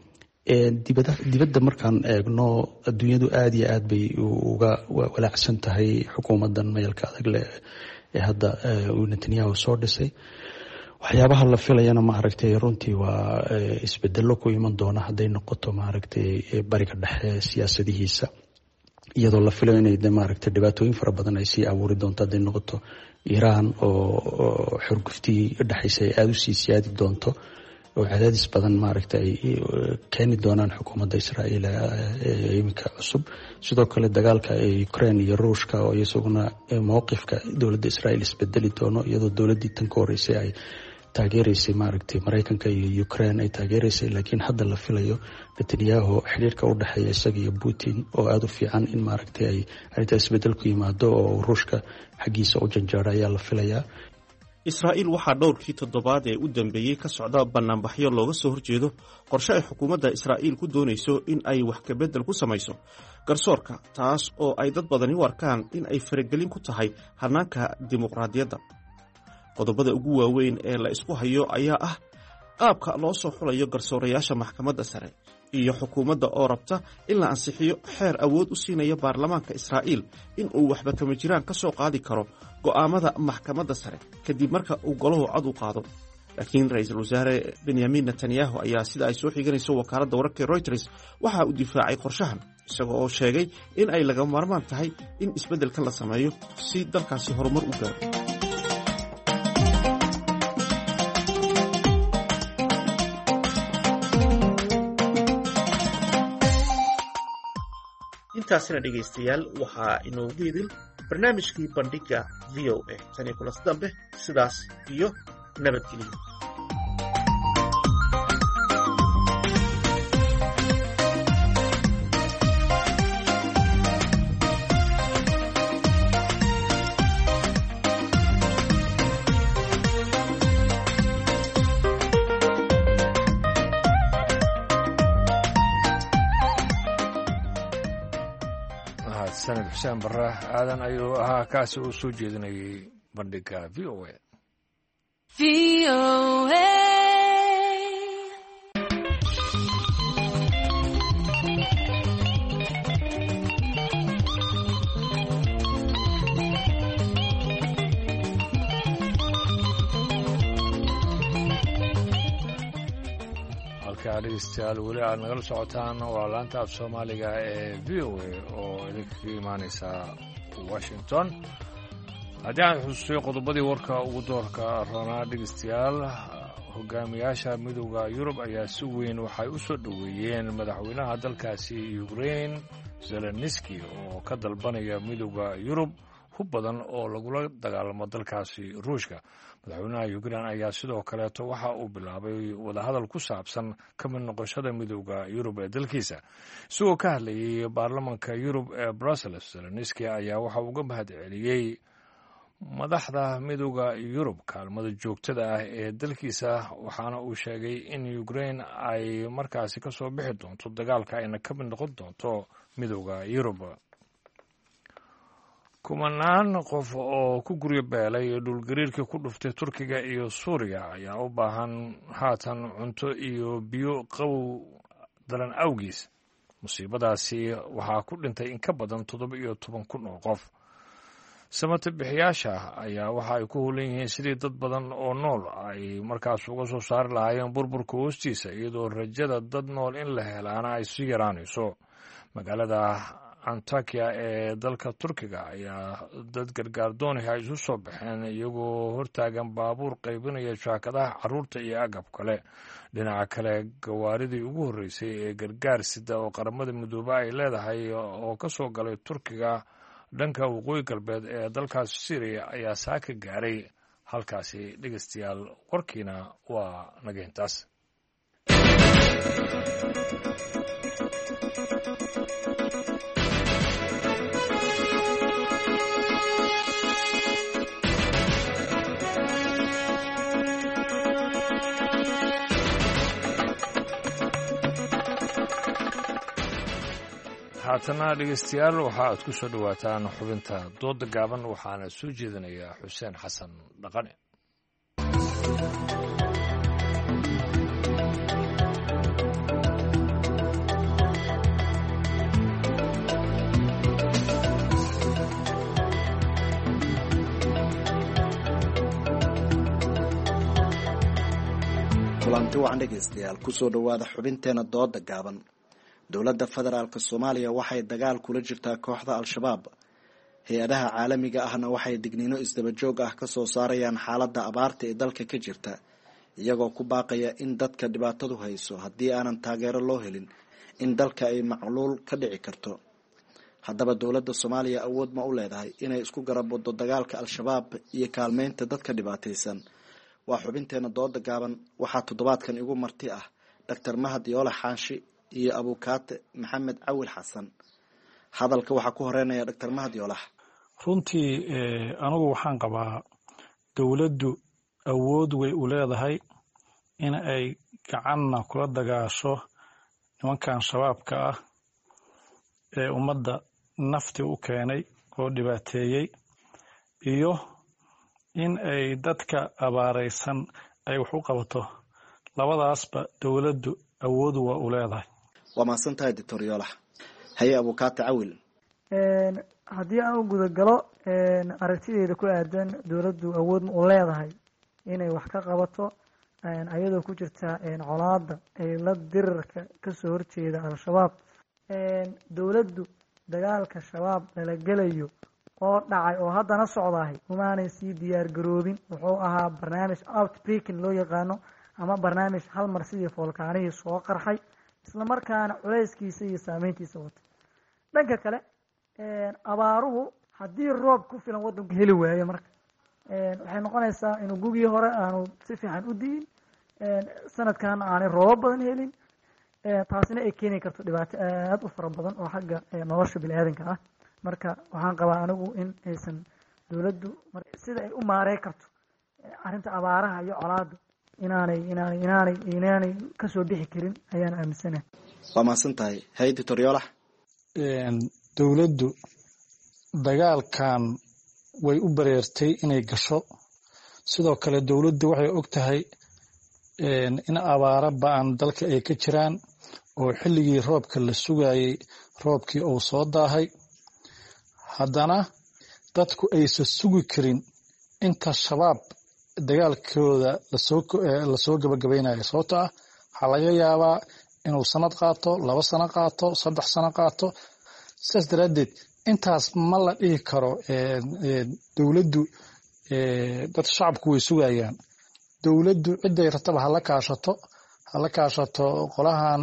dibadda markaan eegno adduunyadu aada iyo aad bay uga walaacsan tahay xukuumaddan mayalka adag leh ee hadda uu Netanyahu soo dhisay. waxyaabaha la filayana maaragtay runtii waa isbedelo ku iman doona hadday noqoto maaragtay bariga dhexe siyaasadihiisa, iyadoo la filayo inay maaragtay dhibaatooyin fara badan ay sii abuuri doonto. hadday noqoto Iiraan oo xurguftii dhexaysa ay aada u sii siyaadi doonto oo cadaadis badan maaragtay ay keeni doonaan xukuumadda Israa'iil ee iminka cusub. sidoo kale dagaalka Ukraine iyo Ruushka oo isaguna mowqifka dowladda Israa'iil isbedeli doono, iyadoo dowladdii tan ka horeysay ay taageeraysay maaragtay Mareykanka iyo Ukraine ay taageeraysay, laakiin hadda la filayo Netanyahu xiriirka u dhexeeya isaga iyo Putin oo aada u fiican in maaragtay ay arrinta isbedel ku yimaado oo Ruushka xaggiisa u janjeero ayaa la filayaa. Israa'iil waxaa dhowrkii toddobaad ee u dambeeyey ka socda banaanbaxyo looga soo horjeedo qorshe ay xukuumadda Israa'iil ku doonayso in ay wax ka bedel ku samayso garsoorka, taas oo ay dad badani u arkaan in ay faragelin ku tahay hannaanka dimuqraadiyadda. qodobada ugu waaweyn ee la isku hayo ayaa ah qaabka loo soo xulayo garsoorayaasha maxkamadda sare iyo xukuumadda oo rabta in la ansixiyo xeer awood u siinaya baarlamaanka Israa'iil in uu waxba kama jiraan ka soo qaadi karo go'aamada maxkamadda sare kadib marka uu goluhu cod u qaado. laakiin ra'iisul wasaare Benjamin Netanyahu ayaa sida ay soo xiganayso wakaaladda wararka Reuters waxa uu difaacay qorshahan, isagoo oo sheegay in ay laga maarmaan tahay in isbeddelkan la sameeyo si dalkaasi horumar u gaaro. intaasina dhegaystayaal waxaa inoogu idil barnaamijkii bandhiga VOA. tan iyo kulanti dambe, sidaas iyo nabadgelyo. sanad xuseen barre aadan ayuu ahaa kaasi uu soo jeedinayay bandhiga VOA. dhegeystayaal weli aad nagala socotaan waa laanta af soomaaliga ee VOA oo idinkaga imaaneysa Washington. haddii aan xusuusiyo qodobadii warka ugu doorka roonaa dhegeystayaal, hogaamiyaasha midowda Yurub ayaa si weyn waxay u soo dhoweeyeen madaxweynaha dalkaasi Ukraine Zelensky oo ka dalbanaya midowda Yurub hub badan oo lagula dagaalamo dalkaasi ruushka. madaxweynaha ukraine ayaa sidoo kaleeto waxa uu bilaabay wadahadal ku saabsan ka mid noqoshada midooda yurub ee dalkiisa. isagoo ka hadlayay baarlamanka yurub ee brussels, zelenski ayaa waxa uga mahad celiyey madaxda midooda yurub kaalmada joogtada ah ee dalkiisa, waxaana uu sheegay in ukraine ay markaasi ka soo bixi doonto dagaalka ayna ka mid noqon doonto midooda yurub. kumanaan qof oo ku guryo beelay dhulgariirkii ku dhuftay turkiga iyo suuriya ayaa u baahan haatan cunto iyo biyo qabow daran awgiis. musiibadaasi waxaa ku dhintay in ka badan 17,000 oo qof. samata bixiyaasha ayaa waxa ay ku hulan yihiin sidii dad badan oo nool ay markaas uga soo saari lahaayeen burburka hoostiisa, iyadoo rajada dad nool in la helaana ay sii yaraanayso. magaalada antakiya ee dalka turkiga ayaa dad gargaar doonaya ay isu soo baxeen iyagoo hortaagan baabuur qaybinaya jaakadaha carruurta iyo agab kale. dhinaca kale, gawaaridii ugu horreysay ee gargaar sida oo qaramada midoobe ay leedahay oo ka soo galay turkiga dhanka waqooyi galbeed ee dalkaas Syria ayaa saaka gaaray halkaasi. dhegeystayaal, warkiina waa naga intaas. haatana dhegeystayaal, waxa aad ku soo dhowaataan xubinta dooda gaaban, waxaana soo jeedinayaa xuseen xasan dhaqane. kulanti wacan dhegeystayaal, kusoo dhowaada xubinteena dooda gaaban. dowladda federaalk soomaaliya waxay dagaal kula jirtaa kooxda al-shabaab. hay-adaha caalamiga ahna waxay digniino isdaba joog ah ka soo saarayaan xaaladda abaarta ee dalka ka jirta, iyagoo ku baaqaya in dadka dhibaatadu hayso haddii aanan taageero loo helin in dalka ay macluul ka dhici karto. haddaba dowladda soomaaliya awood ma u leedahay inay isku garab waddo dagaalka al-shabaab iyo kaalmeynta dadka dhibaataysan? waa xubinteena dooda gaaban. waxaa toddobaadkan igu marti ah Dr. Mahad Yoole Xaanshi iyo abukaate maxamed cawil xasan. hadalka waxaa ku horeynaya Dr. Mahad Yoole. runtii anigu waxaan qabaa dowladdu awood way u leedahay in ay gacanna kula dagaasho nimankan shabaabka ah ee ummadda nafti u keenay oo dhibaateeyey, iyo in ay dadka abaaraysan ay wax u qabato. labadaasba dowladdu awood waa u leedahay. waa mahadsan tahay Dr. Yoole. haye abukaate cawil. haddii aan u gudagalo aragtideeda ku aadan dowladdu awood ma u leedahay inay wax ka qabato ayadoo ku jirta colaada ay la dirirka kasoo horjeeda al-shabaab. dowladdu dagaalka shabaab lala gelayo oo dhacay oo haddana socdahay umaanay sii diyaar garoobin. wuxuu ahaa barnaamij outbreaking loo yaqaano, ama barnaamij hal mar sidii foolkaanihii soo qarxay, isla markaana culayskiisa iyo saameyntiisa wata. dhanka kale, abaaruhu haddii roob ku filan waddanku heli waayo, marka waxay noqonaysaa inuu gugii hore aanu si fiican u di'in, sanadkan aanay roobo badan helin. taasina ay keeni karto dhibaato aada u fara badan oo xagga nolosha bini-aadanka ah. marka waxaan qabaa anigu in aysan dowladdu sida ay u maarey karto arrinta abaaraha iyo colaada inaanay kasoo bixi karin ayaan aaminsanahay. waa mahadsan tahay. hay Dr. Yoole. dowladdu dagaalkan way u bareertay inay gasho. sidoo kale dowladdu waxay og tahay in abaaro ba-an dalka ay ka jiraan, oo xilligii roobka la sugayay roobkii uu soo daahay. haddana dadku aysan sugi karin inta shabaab dagaalkooda lasoo gabagabaynayo. sababto ah waxaa laga yaabaa inuu sanad qaato, 2 sano qaato, 3 sano qaato. sidaas daraaddeed intaas ma la dhihi karo dowladdu dad shacabku way sugayaan. dowladdu ciday rataba hala kaashato qolahan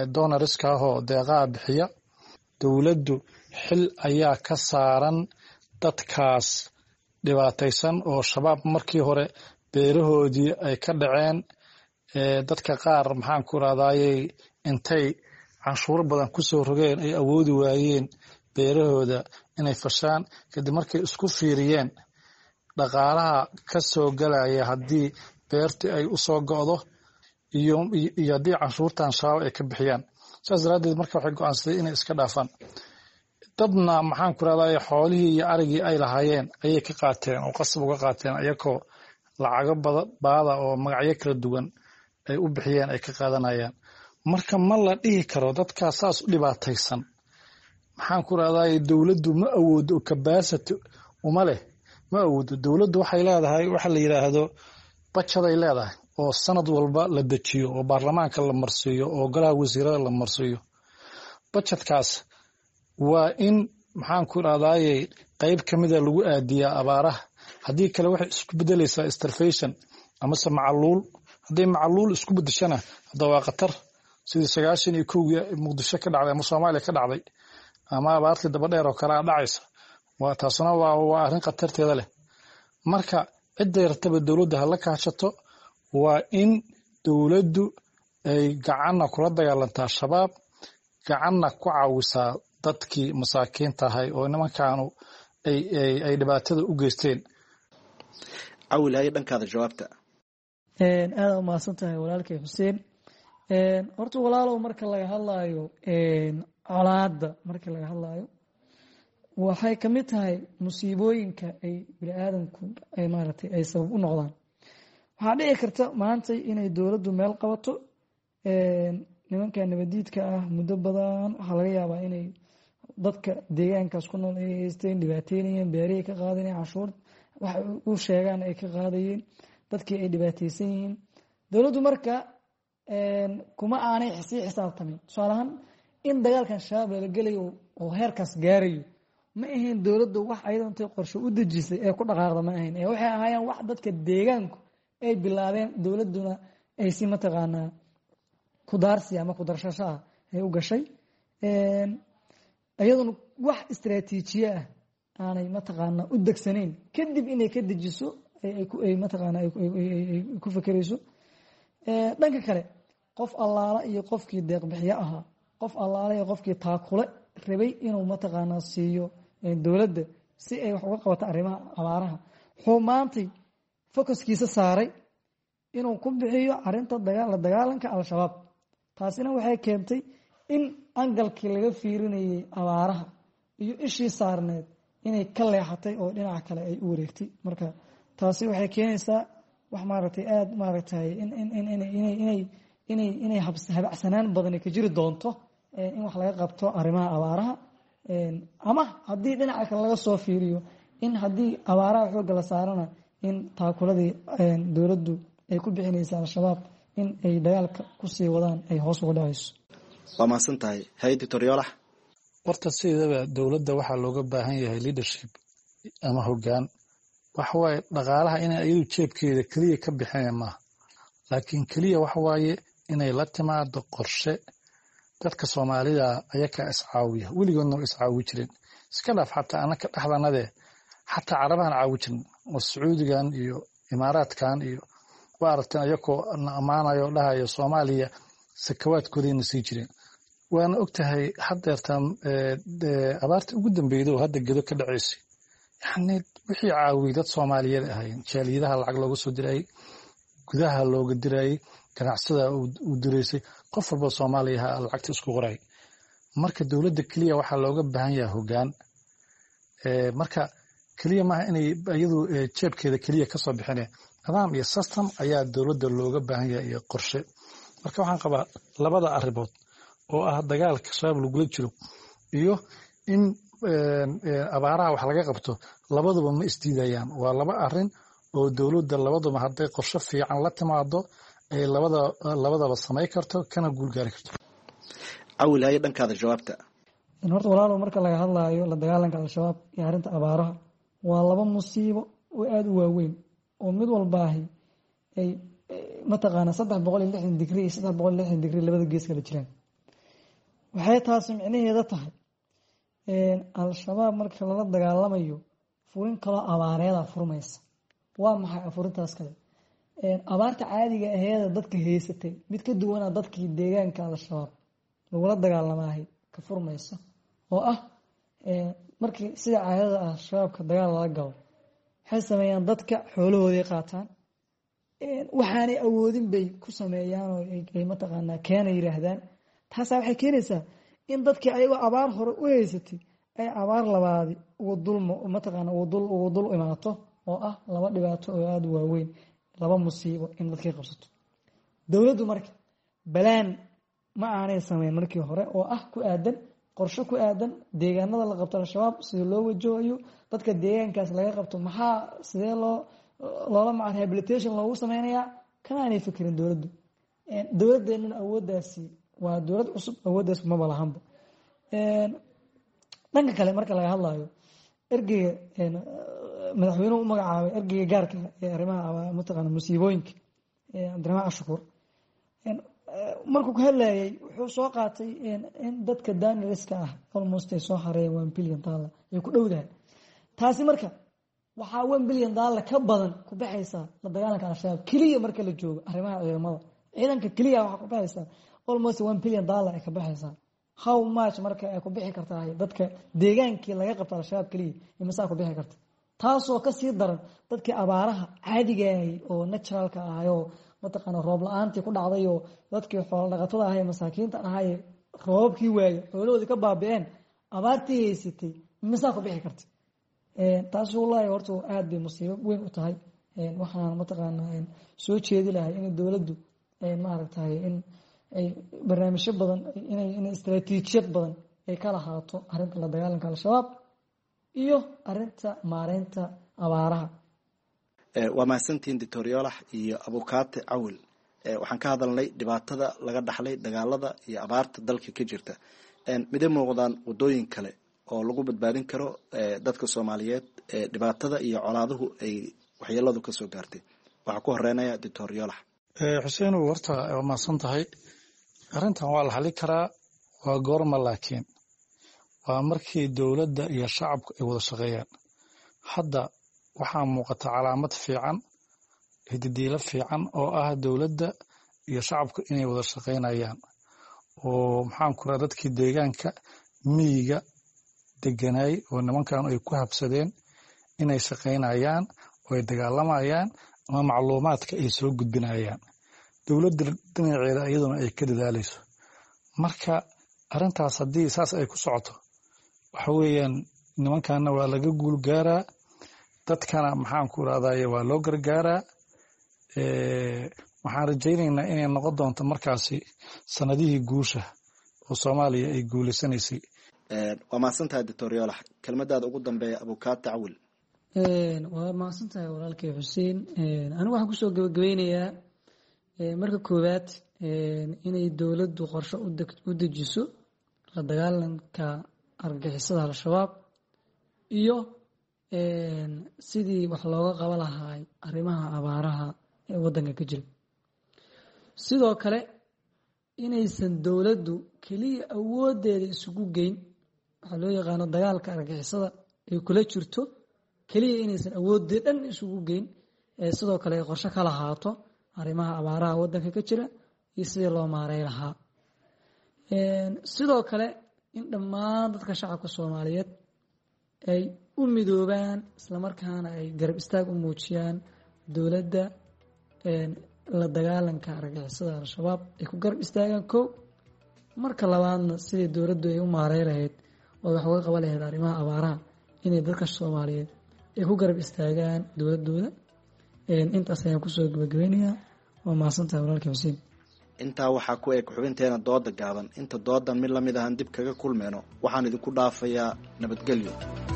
donoriska ahoo deeqaha bixiya. dowladdu xil ayaa ka saaran dadkaas dhibaataysan oo shabaab markii hore beerahoodii ay ka dhaceen dadka qaar maxaan ku rahdayey intay canshuuro badan ku soo rogeen ay awoodi waayeen beerahooda inay fashaan kadib markay isku fiiriyeen dhaqaalaha ka soo galaya haddii beertii ay u soo go'do iyo haddii canshuurtan shabaab ay ka bixiyaan saas daraaddeed marka waxay go'aansaday inay iska dhaafaan dadna maxaan ku rahday xoolihii iyo arigii ay lahaayeen ayay ka qaateen oo qasab uga qaateen ayakoo lacago baada oo magacyo kala duwan ay u bixiyeen ay ka qaadanayaan marka ma la dhihi karo dadkaas saas u dhibaataysan maxaan ku rahday dowladdu ma awoodo capacity uma leh ma awoodo dowladdu waxay leedahay waxa la yiraahdo bajaday leedahay oo sanad walba la dejiyo oo baarlamaanka la marsiiyo oo golaha wasiirada la marsiiyo bajetkaas waa in maxaan ku rahday qayb kamida lagu aadiyaa abaaraha haddii kale waxay isku bedelaysaa starvation amase macaluul hadday macaluul isku bedeshana hadda waa khatar sidii 91 muqdisho ka dhacday ama Soomaaliya ka dhacday ama abaartii daba dheer oo kala dhacaysa waa taasna waa arrin khatarteeda leh marka cidday rataba dowladda hala kaashato waa in dowladdu ay gacanna kula dagaalantaa shabaab gacanna ku caawisaa dadkii masaakiinta ahay oo nimankaanu ay dhibaatada u geysteen awil ay dhankaada jawaabta aad u mahadsan tahay walaalkay Xuseen horta walaalow marka laga hadlaayo colaadda marka laga hadlaayo waxay ka mid tahay musiibooyinka ay bini'aadamku ay maaragtay ay sabab u noqdaan waxaa dhici karta maanta inay dowladdu meel qabato nimanka nabadiidka ah muddo badan waxaa laga yaabaa inay dadka deegaankaas ku nool ay haysteen dhibaateynayeen beerihii ka qaadanayeen canshuur waxa u sheegaan ay ka qaadayeen dadkii ay dhibaataysan yihiin dowladdu marka kuma aanay sii xisaabtamin tusaalahaan in dagaalkan shabaab lala gelayo oo heerkaas gaarayo ma ahayn dowladdu wax ayadoo intay qorshe u dejisay ee ku dhaqaaqda ma ahayn ee waxay ahaayeen wax dadka deegaanku ay bilaabeen dowladduna ay si mataqaanaa kudaarsi ama kudarshasho ah ay u gashay iyaduna wax istiraatiijiye ah aanay mataqaanaa u degsanayn kadib inay ka dejiso ay mataqaanaa ay ku fekerayso dhanka kale qof allaala iyo qofkii deeqbixiye ahaa qof allaala iyo qofkii taakule rabay inuu mataqaanaa siiyo dowladda si ay wax uga qabato arrimaha abaaraha wuxuu maantay focuskiisa saaray inuu ku bixiyo arrinta la dagaalanka al-shabaab taasina waxay keentay in angalkii laga fiirinayay abaaraha iyo ishii saarneed inay ka leexatay oo dhinaca kale ay u wareegtay marka taasi waxay keenaysaa wax maaragtay aad maaragtay inay habacsanaan badan ka jiri doonto in wax laga qabto arrimaha abaaraha ama haddii dhinaca kale laga soo fiiriyo in haddii abaaraha xoogga la saarana in taakuladii dowladdu ay ku bixinaysa al-shabaab in ay dagaalka kusii wadaan ay hoos uga dhacayso waa mahadsan tahay hay-adda toryoolax horta sidaba dowladda waxaa looga baahan yahay leadership ama hoggaan waxawaaye dhaqaalaha inay iyadu jeebkeeda keliya ka bixinaya maaha laakiin keliya waxawaaye inay la timaado qorshe dadka soomaalida ayakaa iscaawiya weligoodna waa iscaawi jireen iska dhaaf xataa anaka dhexdanadee xataa carabahan caawi jirin oo sacuudigan iyo imaaraadkan iyo waa aragteen ayakoo na ammaanayo dhahayo soomaaliya sakawaadkoodayna sii jireen waana ogtahay haddeertan abaartii ugu dambeyda oo hadda gedo ka dhacaysay yani wixii caawiyey dad soomaaliyeed ahayn jaaliyadaha lacag looga soo dirayay gudaha looga dirayay ganacsada uu diraysay qof walba soomaaliyaha lacagta isku qoray marka dowladda keliya waxaa looga baahan yahay hoggaan marka keliya maaha inay iyadu jeebkeeda keliya kasoo bixine nidaam iyo system ayaa dowladda looga baahan yahay iyo qorshe marka waxaan qabaa labada arrimood oo ah dagaalka shabaab lagula jiro iyo in abaaraha wax laga qabto labaduba ma isdiidayaan waa laba arrin oo dowladda labaduba hadday qorshe fiican la timaado ay labadaba samay karto kana guul gaari karto awil hay dhankaada jawaabta horta walaalow marka laga hadlaayo la dagaalanka al-shabaab iyo arrinta abaaraha waa laba musiibo oo aada u waaweyn oo mid walbaahi ay mataqaanaa 360 digrii 360 digrii labada gees kala jiraan waxay taasi micnaheeda tahay al-shabaab marka lala dagaalamayo furin kaloo abaareeda furmaysa. waa maxay afurintaas kale? abaarta caadiga aheeda dadka haysatay mid ka duwana dadkii deegaanka al-shabaab lagula dagaalamahay ka furmaysa oo ah markii sida caadada ah shabaabka dagaal lala galo waxay sameeyaan dadka xoolahooday qaataan waxaanay awoodin bay ku sameeyaan oo ay mataqaanaa keena yiraahdaan. taasaa waxay keenaysaa in dadkii ayagoo abaar hore u haysatay ay abaar labaadi ugu dul imaato oo ah laba dhibaato oo aada u waaweyn, laba musiibo in dadkii qabsato. dowladdu marka balaan ma aanay sameyn markii hore oo ah ku aadan qorshe ku aadan deegaanada la qabto al-shabaab sida loo wajahayo dadka deegaankaas laga qabto maxaa sidee loola maca rehabilitation loogu sameynayaa kama aanay fikirin dowladdu. dowladdeennana awooddaasi waa dowlad cusub, awooddaas maba lahanba. dhanka kale marka laga hadlayo ergeyga madaxweynuhu u magacaabay ergeyga gaarka ee arrimaha mataqaana musiibooyinka cabdiraxmaan cashukuur markuu ka hadlayay wuxuu soo qaatay in dadka daniliska ah almost ay soo xareeyeen $1 billion ay ku dhowdahay. taasi marka waxaa $1 billion ka badan ku baxaysaa la dagaalanka al-shabaab keliya marka la joogo arrimaha ciidamada ciidanka keliya waxaa ku baxaysaa almost $1 billion ay ka baxaysaa. how much marka ay ku bixi kartaa dadka deegaankii laga qabto al-shabaab keliya imisaa ku bixi karta, taasoo kasii daran dadkii abaaraha caadiga ahay oo naturalka ahay oo mataqaana roob la-aantii ku dhacday oo dadkii xoolo dhaqatada ahay masaakiinta ahay roobabkii waaye xoolahoodii ka baabi'een abaartii haysatay imisaa ku bixi karta. taas wallaahi horta aad bay musiibo weyn u tahay. waxaan mataqaana soo jeedi lahay in dowladdu maaragtay in ay barnaamijyo badan in istaraatiijiyad badan ay ka lahaato arrinta la dagaalanka al-shabaab iyo arrinta maareynta abaaraha. waa mahadsantihiin doctor yoolax iyo abukaate cawil. waxaan ka hadalnay dhibaatada laga dhaxlay dagaalada iyo abaarta dalka ka jirta. miday muuqdaan wadooyin kale oo lagu badbaadin karo dadka Soomaaliyeed dhibaatada iyo colaaduhu ay waxyeeladu ka soo gaartay. waxaa ku horeynaya doctor yoolax. xuseen horta waa mahadsan tahay. arrintan waa la xali karaa, waa goorma laakiin waa markii dowladda iyo shacabku ay wada shaqeeyaan. hadda waxaa muuqata calaamad fiican, hididiilo fiican oo ah dowladda iyo shacabku inay wada shaqeynayaan oo maxaan ku rahaa dadkii deegaanka miyiga deganaay oo nimankan ay ku habsadeen inay shaqeynayaan oo ay dagaalamayaan ama macluumaadka ay soo gudbinayaan. dowladda dhinaceeda iyaduna ay ka dadaalayso. marka arrintaas haddii saas ay ku socoto waxa weeyaan nimankaana waa laga guul gaaraa, dadkana maxaan ku raadaye waa loo gargaaraa. waxaan rajaynaynaa inay noqon doonto markaasi sanadihii guusha oo Soomaaliya ay guuleysanaysay. waa mahadsantahay doctor yoolax. kelmadaada ugu dambeeya abukaate cawil. waa mahadsantahay walaalkay xuseen. anigu waxaan kusoo gabagabeynayaa marka koowaad inay dowladdu qorshe u dejiso la dagaalanka argagixisada al-shabaab iyo sidii wax looga qaban lahaa arrimaha abaaraha ee waddanka ka jira. sidoo kale inaysan dowladdu keliya awoodeeda isugu geyn waxaa loo yaqaano dagaalka argagixisada ay kula jirto keliya inaysan awoodee dhan isugu geyn, sidoo kale ay qorshe ka lahaato arrimaha abaaraha waddanka ka jira iyo sidii loo maareey lahaa. sidoo kale in dhammaan dadka shacabka Soomaaliyeed ay u midoobaan islamarkaana ay garab istaag u muujiyaan dowladda la dagaalanka argagixisada al-shabaab ay ku garab istaagaan kow. marka labaadna sidii dowladdu ay u maareey lahayd oo wax uga qaban lahayd arrimaha abaaraha inay dadka Soomaaliyeed ay ku garab istaagaan dowladooda. intaas ayaan kusoo gabagabeynayaa. waa mahadsantahay walaalkay xuseen. intaa waxaa ku eg xubinteena dooda gaaban. inta doodan mid lamid ahaan dib kaga kulmeyno waxaan idinku dhaafayaa nabadgelyo.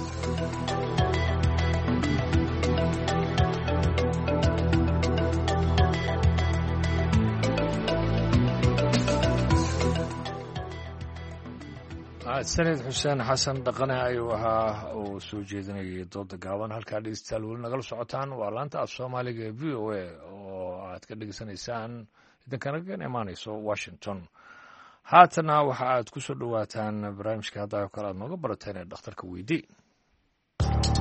sanid xuseen xasan dhaqane ayuu ahaa oo soo jeedinayay dooda gaaban. halkaa dhegeystayaal weli nagala socotaan waa laanta af soomaaliga ee VOA oo aad ka dhegeysanaysaan idinkana imaanayso Washington. haatana waxa aad ku soo dhawaataan barnaamijka hadda kale aad nooga barateen ee dhakhtarka weydii.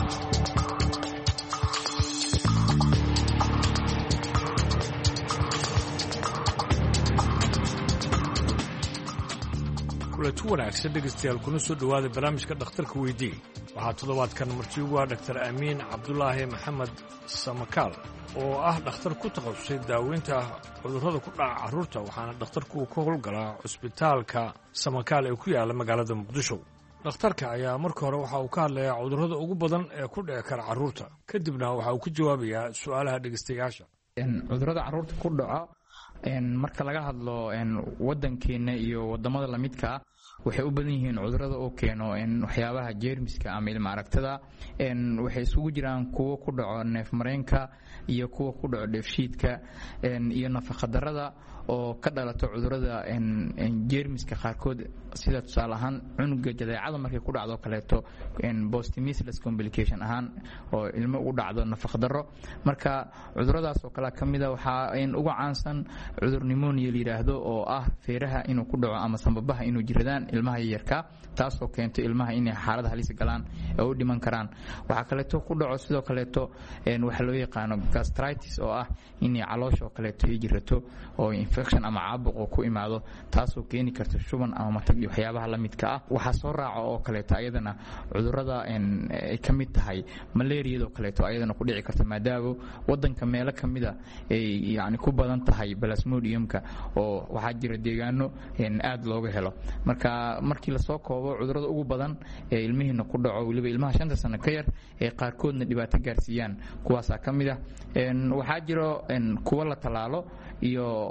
kulanti wanaagsan dhegaystayaal kuna soo dhowaada barnaamijka dhakhtarka weydii waxaa toddobaadkan marti ugu ah dhaktar amiin cabdulaahi maxamed samakaal oo ah dhakhtar ku takhasusay daaweynta cudurrada ku dhaca carruurta waxaana dhakhtarku ka howlgalaa cusbitaalka samakaal ee ku yaala magaalada muqdisho dhakhtarka ayaa marka hore waxa uu ka hadlayaa cudurrada ugu badan ee ku dhici kara carruurta kadibna waxa uu ka jawaabayaa su'aalaha dhegaystayaasha cudurrada carruurta ku dhaca marka laga hadlo waddankeena iyo wadamada lamidka ah waxay u badan yihiin cudurrada oo keeno waxyaabaha jeermiska ama ilma aragtada waxay isugu jiraan kuwo ku dhaco neefmareenka iyo kuwa ku dhaco dheefshiidka iyo nafaqadarrada oo ka dhalato cudurrada jeermiska qaarkood sida tusaale ahaan cunuga jadeecada markay ku dhacdo kaleeto postmeasles complication ahaan oo ilmo ugu dhacdo nafaqadaro marka cudurradaas oo kale ka mida waxaa uga caansan cudur pneumonia la yiraahdo oo ah feeraha inuu ku dhaco ama sanbabaha inuu jiradaan ilmaha yarka taasoo keento ilmaha inay xaalad halis galaan oo u dhiman karaan waxa kaleeto ku dhaco sidoo kaleeto waxa loo yaqaano gastritis oo ah inay caloosha kaleeto ay jirato oo infection ama caabuq ku imaado taasoo keeni karta shuban ama matag iyo waxyaabaha la midka ah waxa soo raaca oo kaleeto ayadana cudurrada ay ka mid tahay malaria oo kaleeto ayadana ku dhici karta maadaama wadanka meelo kamida ay yani ku badan tahay plasmodiumka oo waxa jira deegaano aad looga helo markii la soo koobo cudurrada ugu badan ee ilmihiina ku dhaco waliba ilmaha 5 sano ka yar ee qaarkoodna dhibaato gaarsiiyaan kuwaasa kamida waxa jiro kuwa la talaalo iyo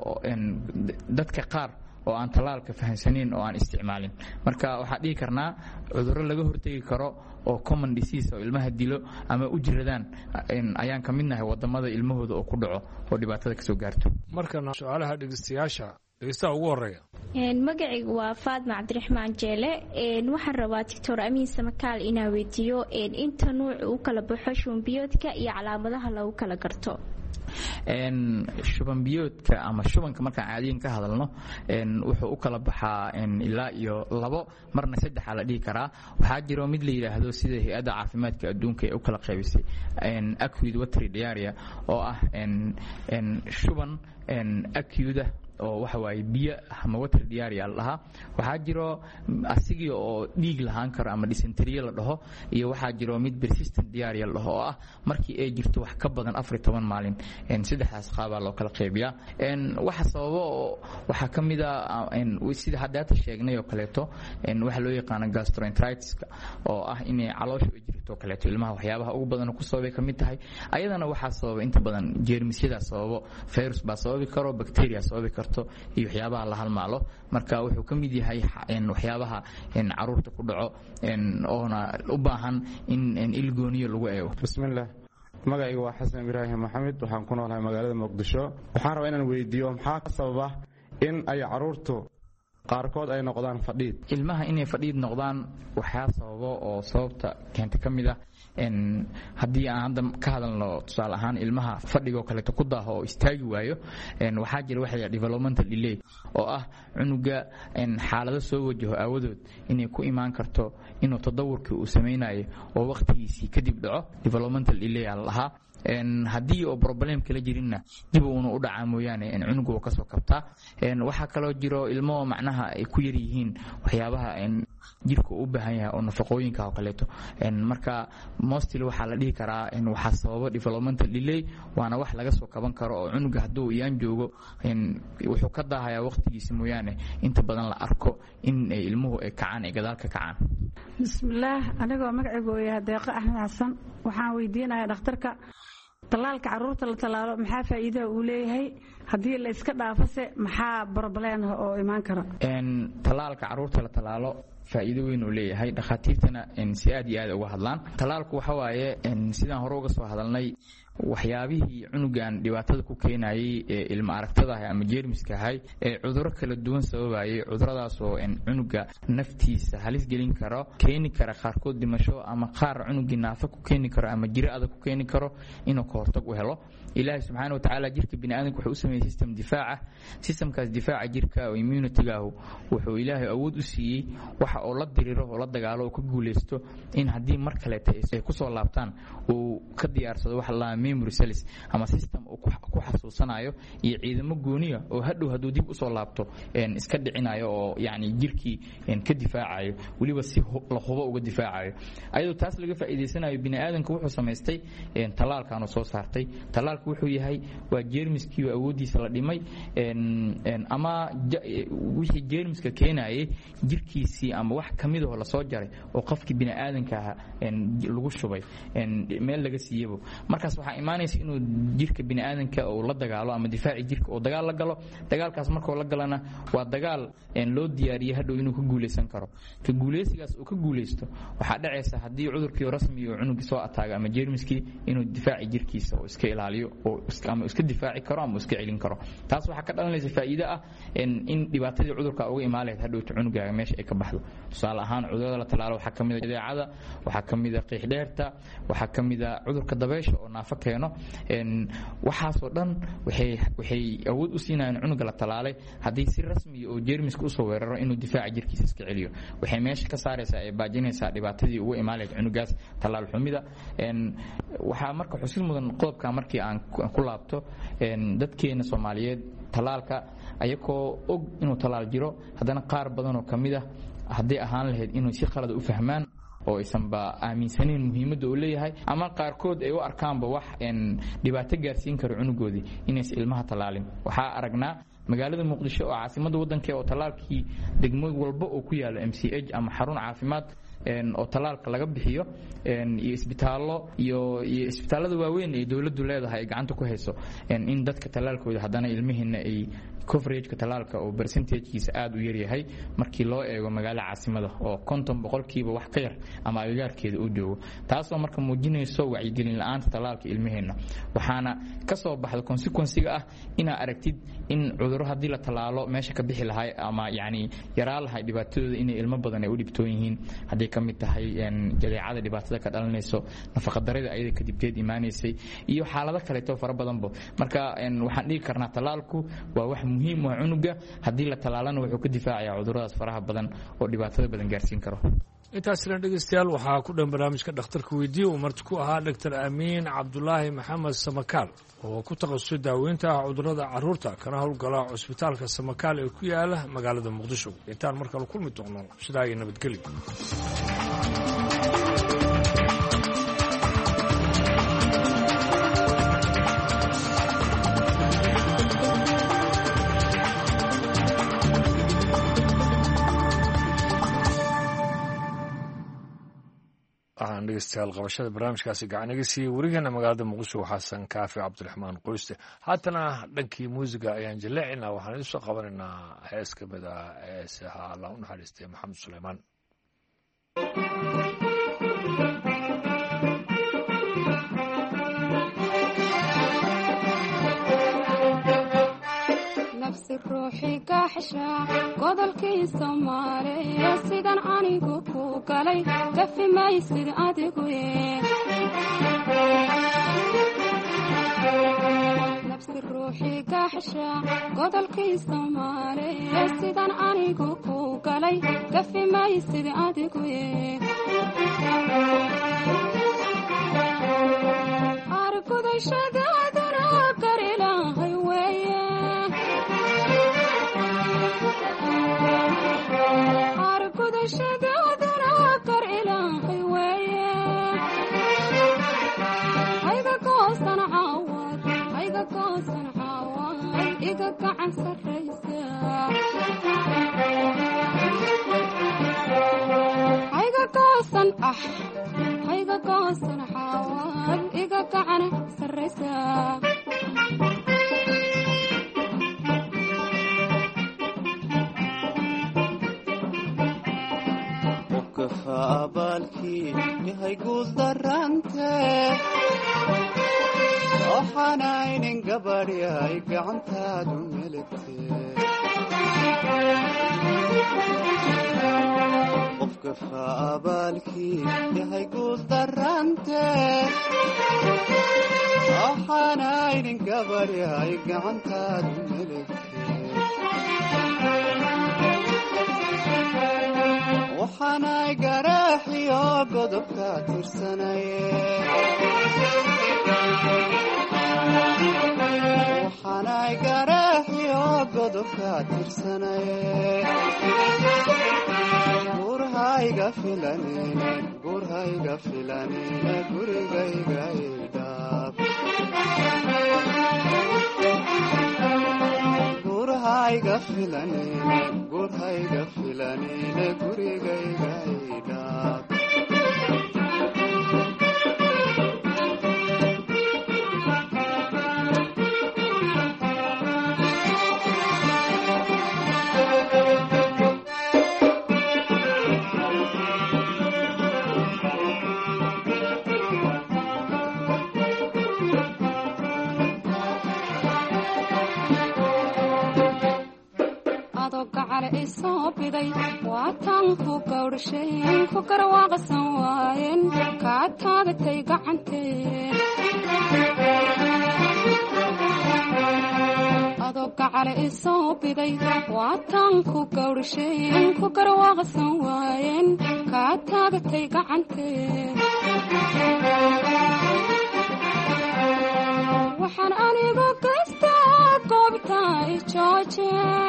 dadka qaar oo aan talaalka fahansanin oo aan isticmaalin marka waxa dhigi karnaa cudurro laga hortagi karo oo common disease oo ilmaha dilo ama u jiradaan ayaan ka midnahay wadamada ilmahooda oo ku dhaco oo dhibaatada ka soo gaarto markana su'aalaha dhegeystayaasha dhegeystaha ugu horeeya magacaygu waa Faadma Cabdiraxmaan Jeele waxaan rabaa Dr. Amiin Samakaal inaa weydiiyo inta nuuc uu kala baxo shubanbiyoodka iyo calaamadaha lagu kala garto shubanbiyoodka ama shubanka markaan caadiyan ka hadalno wuxuu u kala baxaa ilaa iyo 2 marna 3 la dhihi karaa waxaa jiro mid la yiraahdo sida hay'adda caafimaadka adduunka ee u kala qaybisay acute watery diarrhea oo ah shuban acute oo waxa waaye biyo ama water diarrhea la dhahaa waxaa jiro asigii oo dhiig lahaan karo ama dysentery la dhaho iyo waxaa jiro mid persistent diarrhea la dhaho oo ah markii ay jirto wax ka badan 14 maalin saddexdaas qaab loo kala qaybiyaa waxa sababo waxa kamida sida hadda sheegnay oo kaleeto waxa loo yaqaan gastroenteritis oo ah inay caloosha u jirto kaleeto ilmaha waxyaabaha ugu badan ku sababay kamid tahay ayadana waxa sababa inta badan jeermisyada sababo virus baa sababi karo bacteria sababi karto iyo waxyaabaha la halmaalo marka wuxuu ka mid yahay waxyaabaha caruurta ku dhaco oona u baahan in ilgooniyo lagu eego bismillaah magacaygu waa Xasan Ibraahim Maxamed waxaan ku noolahay magaalada Muqdisho waxaan rabaa inaan weydiiyo maxaa ka sababa in ay caruurtu qaarkood ay noqdaan fadhiid ilmaha inay fadhiid noqdaan waxa sababo oo sababta keenta kamida haddii aan hadda ka hadalno tusaale ahaan ilmaha fadhigo kale ku daaho oo istaagi waayo waxaa jira waxa developmental delay oo ah cunuga xaalado soo wajaho aawadood inay ku imaan karto inuu tadawurkii uu samaynayo oo waqtigiisii kadib dhaco developmental delay lahaa haddii oo problem kala jirinna dib uuna u dhacaa mooyaane cunugu ka soo kabtaa waxa kaloo jiro ilmo macnaha ay ku yar yihiin waxyaabaha jirka u baahan yahay oo nafaqooyinka oo kaleeto marka mostly waxa la dhihi karaa waxa sababa developmental delay waana wax laga soo kaban karo oo cunuga hadduu iyaan joogo wuxuu ka daahayaa waqtigiisa mooyaane inta badan la arko in ilmuhu ay kacaan ay gadaal ka kacaan bismillaah anigoo magacaygu yahay Deeqa Axmed Xasan waxaan weydiinayaa dhakhtarka talaalka caruurta la talaalo maxaa faa'iido uu leeyahay haddii la iska dhaafase maxaa problem oo imaan kara talaalka caruurta la talaalo faa'iido weyn uu leeyahay dhakhaatiirtana si aad iyo aad uga hadlaan talaalku waxa waaye sidaan hore uga soo hadalnay waxyaabihii cunugan dhibaatada ku keenayay ee ilma aragtada ah ama jeermiska ahay ee cudurro kala duwan sababayay cuduradaas oo cunuga naftiisa halis gelin karo keeni kara qaarkood dhimasho ama qaar cunugii naafa ku keeni karo ama jiro adag ku keeni karo inuu ka hortag u helo ilaahay subxaanahu wa tacaala jirka bini'aadamka wuxuu u sameeyey system difaaca systemkaas difaaca jirka oo immunity-gaahu wuxuu ilaahay awood u siiyey waxa oo la diriro oo la dagaalo oo ka guulaysto in haddii mar kaleeta ay ku soo laabtaan uu ka diyaarsado waxa la memory cells ama system uu ku xasuusanayo iyo ciidamo gooniya oo hadhow hadduu dib u soo laabto iska dhicinayo oo yacni jirkii ka difaacayo weliba si la hubo uga difaacayo ayadoo taas laga faa'iidaysanayo bini'aadamka wuxuu samaystay tallaalkan oo soo saartay tallaalku wuxuu yahay waa jeermiskii awooddiisa la dhimay ama wixii jeermiska keenayay jirkiisii ama wax ka mid ah oo la soo jaray oo qofkii bini'aadamka ah lagu shubay meel laga siiyabo markaas waxaa imaanaysa inuu jirka bini'aadamka uu la dagaalo ama difaaci jirka uu dagaal la galo dagaalkaas markuu la galana waa dagaal loo diyaariyay hadhow inuu ka guulaysan karo ka guulaysigaas uu ka guulaysto waxaa dhacaysa haddii cudurkii rasmi oo cunugii soo ataaga ama jeermiskii inuu difaaci jirkiisa oo iska ilaaliyo oo ama iska difaaci karo ama iska celin karo taas waxaa ka dhalanaysa faa'iido ah in dhibaatadii cudurka uga imaan lahayd hadhowta cunugaaga meesha ay ka baxdo tusaale ahaan cudurada la talaalo waxaa ka mid ah jadeecada waxaa ka mid ah qiix dheerta waxaa ka mid ah cudurka dabeysha oo naafo keeno waxaasoo dhan waxay awood u siinayaan cunuga la talaalay haddii si rasmi oo jeermiska usoo weeraro inuu difaaca jirkiisa iska celiyo waxay meesha ka saaraysaa ee baajinaysaa dhibaatadii uga imaan lahayd cunugaas talaal xumida waxaa marka xusid mudan qodobka markii aan ku laabto dadkeena Soomaaliyeed talaalka ayagoo og inuu talaal jiro haddana qaar badan oo kamid ah haddii ahaan lahayd inuu si qalad u fahmaan oo aysanba aaminsaneyn muhiimadda uu leeyahay ama qaarkood ay u arkaanba wax dhibaato gaarsiin karo cunugoodii inaysan ilmaha talaalin waxaa aragnaa magaalada Muqdisho oo caasimadda waddanka oo talaalkii degmo walba oo ku yaala MCH ama xarun caafimaad oo talaalka laga bixiyo iyo isbitaallo iyo isbitaallada waaweyn ee dawladdu leedahay ay gacanta ku hayso in dadka talaalkooda haddana ilmihiina ay coverageka talaalka oo percentagekiisa aad u yar yahay markii loo eego magaalo caasimada oo 50% wax ka yar ama agagaarkeeda uu joogo taasoo marka muujinayso wacyigelin la'aanta talaalka ilmihiina waxaana ka soo baxda consequence-ga ah inaa aragtid in cudurro haddii la talaalo meesha ka bixi lahay ama yacni yaraa lahay dhibaatadooda inay ilmo badan ay u dhibtoon yihiin haddii ka mid tahay jadeecada dhibaatada ka dhalanayso nafaqadarrada ayada kadibteed imaanaysay iyo xaalado kaleeto fara badanba marka waxaan dhihi karnaa talaalku waa wax muhiim ah cunuga haddii la talaalana wuxuu ka difaacayaa cudurradaas faraha badan oo dhibaatada badan gaarsiin karo intaasina dhegeystayaal waxaa ku dhan barnaamijka dhakhtarka weydiiye uu marti ku ahaa Dr. Amiin Cabdulaahi Maxamed Samakaal oo ku takhasusay daaweynta cudurrada carruurta kana howlgala cusbitaalka Samakaal ee ku yaala magaalada Muqdisho intaan markale kulmi doono sidaa iyo nabadgelyo dhegeystayaal qabashada barnaamijkaasi gacaniga siiyey werigeena magaalada Muqdisho xasan kaafi cabdiraxmaan qoyste haatana dhankii muusiga ayaan jaleecinaa waxaan idin soo qabanaynaa hees ka mid ah heesaha Allah u naxariistay Maxamed Suleymaan nafsi ruuxi kaxsha godolkii Soomaaliya sidan anigu ku galay kafi maysid adigu nafsi ruuxi kaxsha godolkii Soomaaliya sidan anigu ku galay kafi maysid adigu argudashadaadana karilahay weeye argudashadaadana kar ilaahay weeye hayga goosan caawad iga gacan sarraysa hayga goosan hayga goosan caawad iga gacan sarraysa abaalkii yahay guul darante waxaanaynin gabadhyay gacantaadu meligtee qofka faabaalkii yahay guul darantee waxaanaynin gabadhyay gacantaadu meligtee waxaanay garaaxiyo godobka tirsanaye waxaanay garaaxiyo godobka tirsanaye gurhayga filanine gurhayga filanine gurigayga idhaab gurhayga filanine gurhayga filanine gurigayga idhaab isoo biday waatan ku gawdhashayn ku garwaaqsan waayeen kaa taagatay gacantee adoo gacale isoo biday waatan ku gawdhashayn ku garwaaqsan waayeen kaa taagatay gacantee waxaan anigu gaystaa goobta ijooje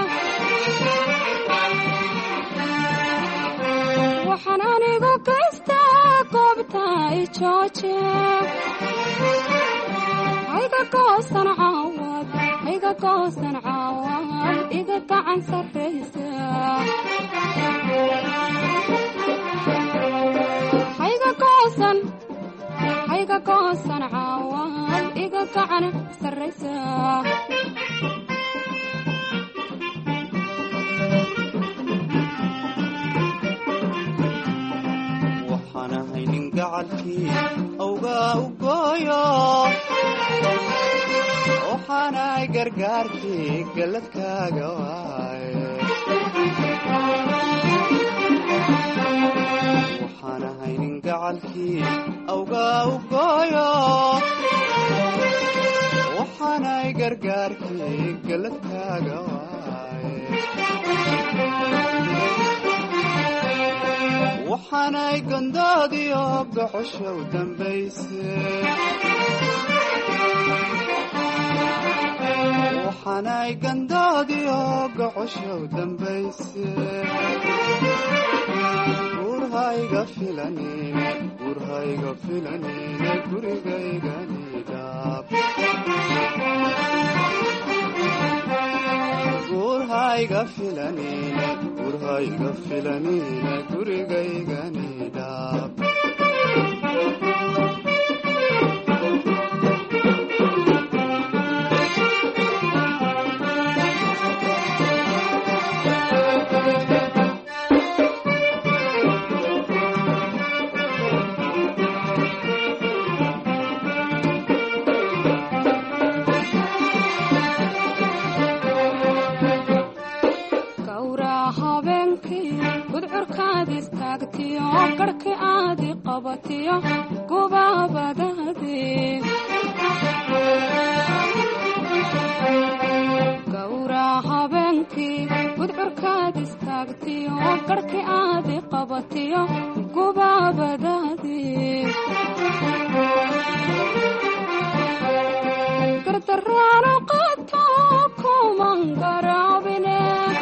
waxaan anigu gaystaa goobta ijooje hayga goosan caawad hayga goosan caawad iga gacan sarraysa hayga goosan caawad iga gacan sarraysa waxaanahaynin gacalkii awgaa u gooyo waxaanay gargaarkii galladkaaga waaye waxaanahaynin gacalkii awgaa u gooyo waxaanay gargaarkii galladkaaga waaye waxaanay gondoodiyo gocosha u dambayse waxaanay gandoodiyo gocosha u dambayse gurhayga filanine gurhayga filanine gurigayganidhaab gurhayga filanine gurhayga filanine gurigayganidhaab garhki aadi qabatiyo gubaabadaadee gawraa habeenkii gudcurkaad istaagtiyo garhki aadi qabatiyo gubaabadaadee gardaraano qaato kuman garaabine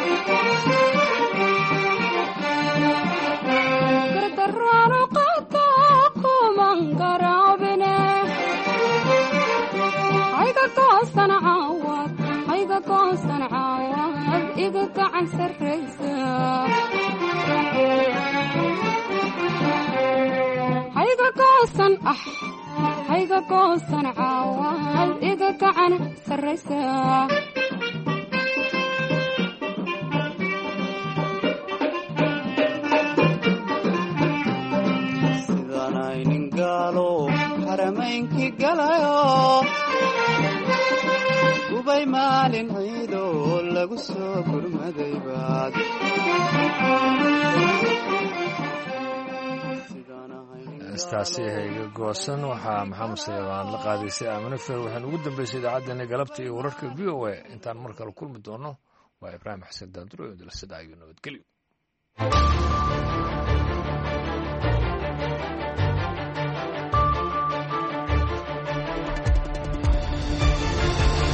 hayga goosan caawad iga gacan sarraysa hayga goosan caawad iga gacan sarraysa sidaanaynin gaalo xaramaynkii galayo maalin ciidoo lagu soo gurmaday baad heestaasi hayga goosan waxaa maxamed sayabaan la qaadaysay aamino fer waxaan ugu dambaysay idaacaddeenna galabta iyo wararka v o a intaan mar kale kulmi doono waa ibraahim xasan daanduro iyo dalsada iyo nabadgelyo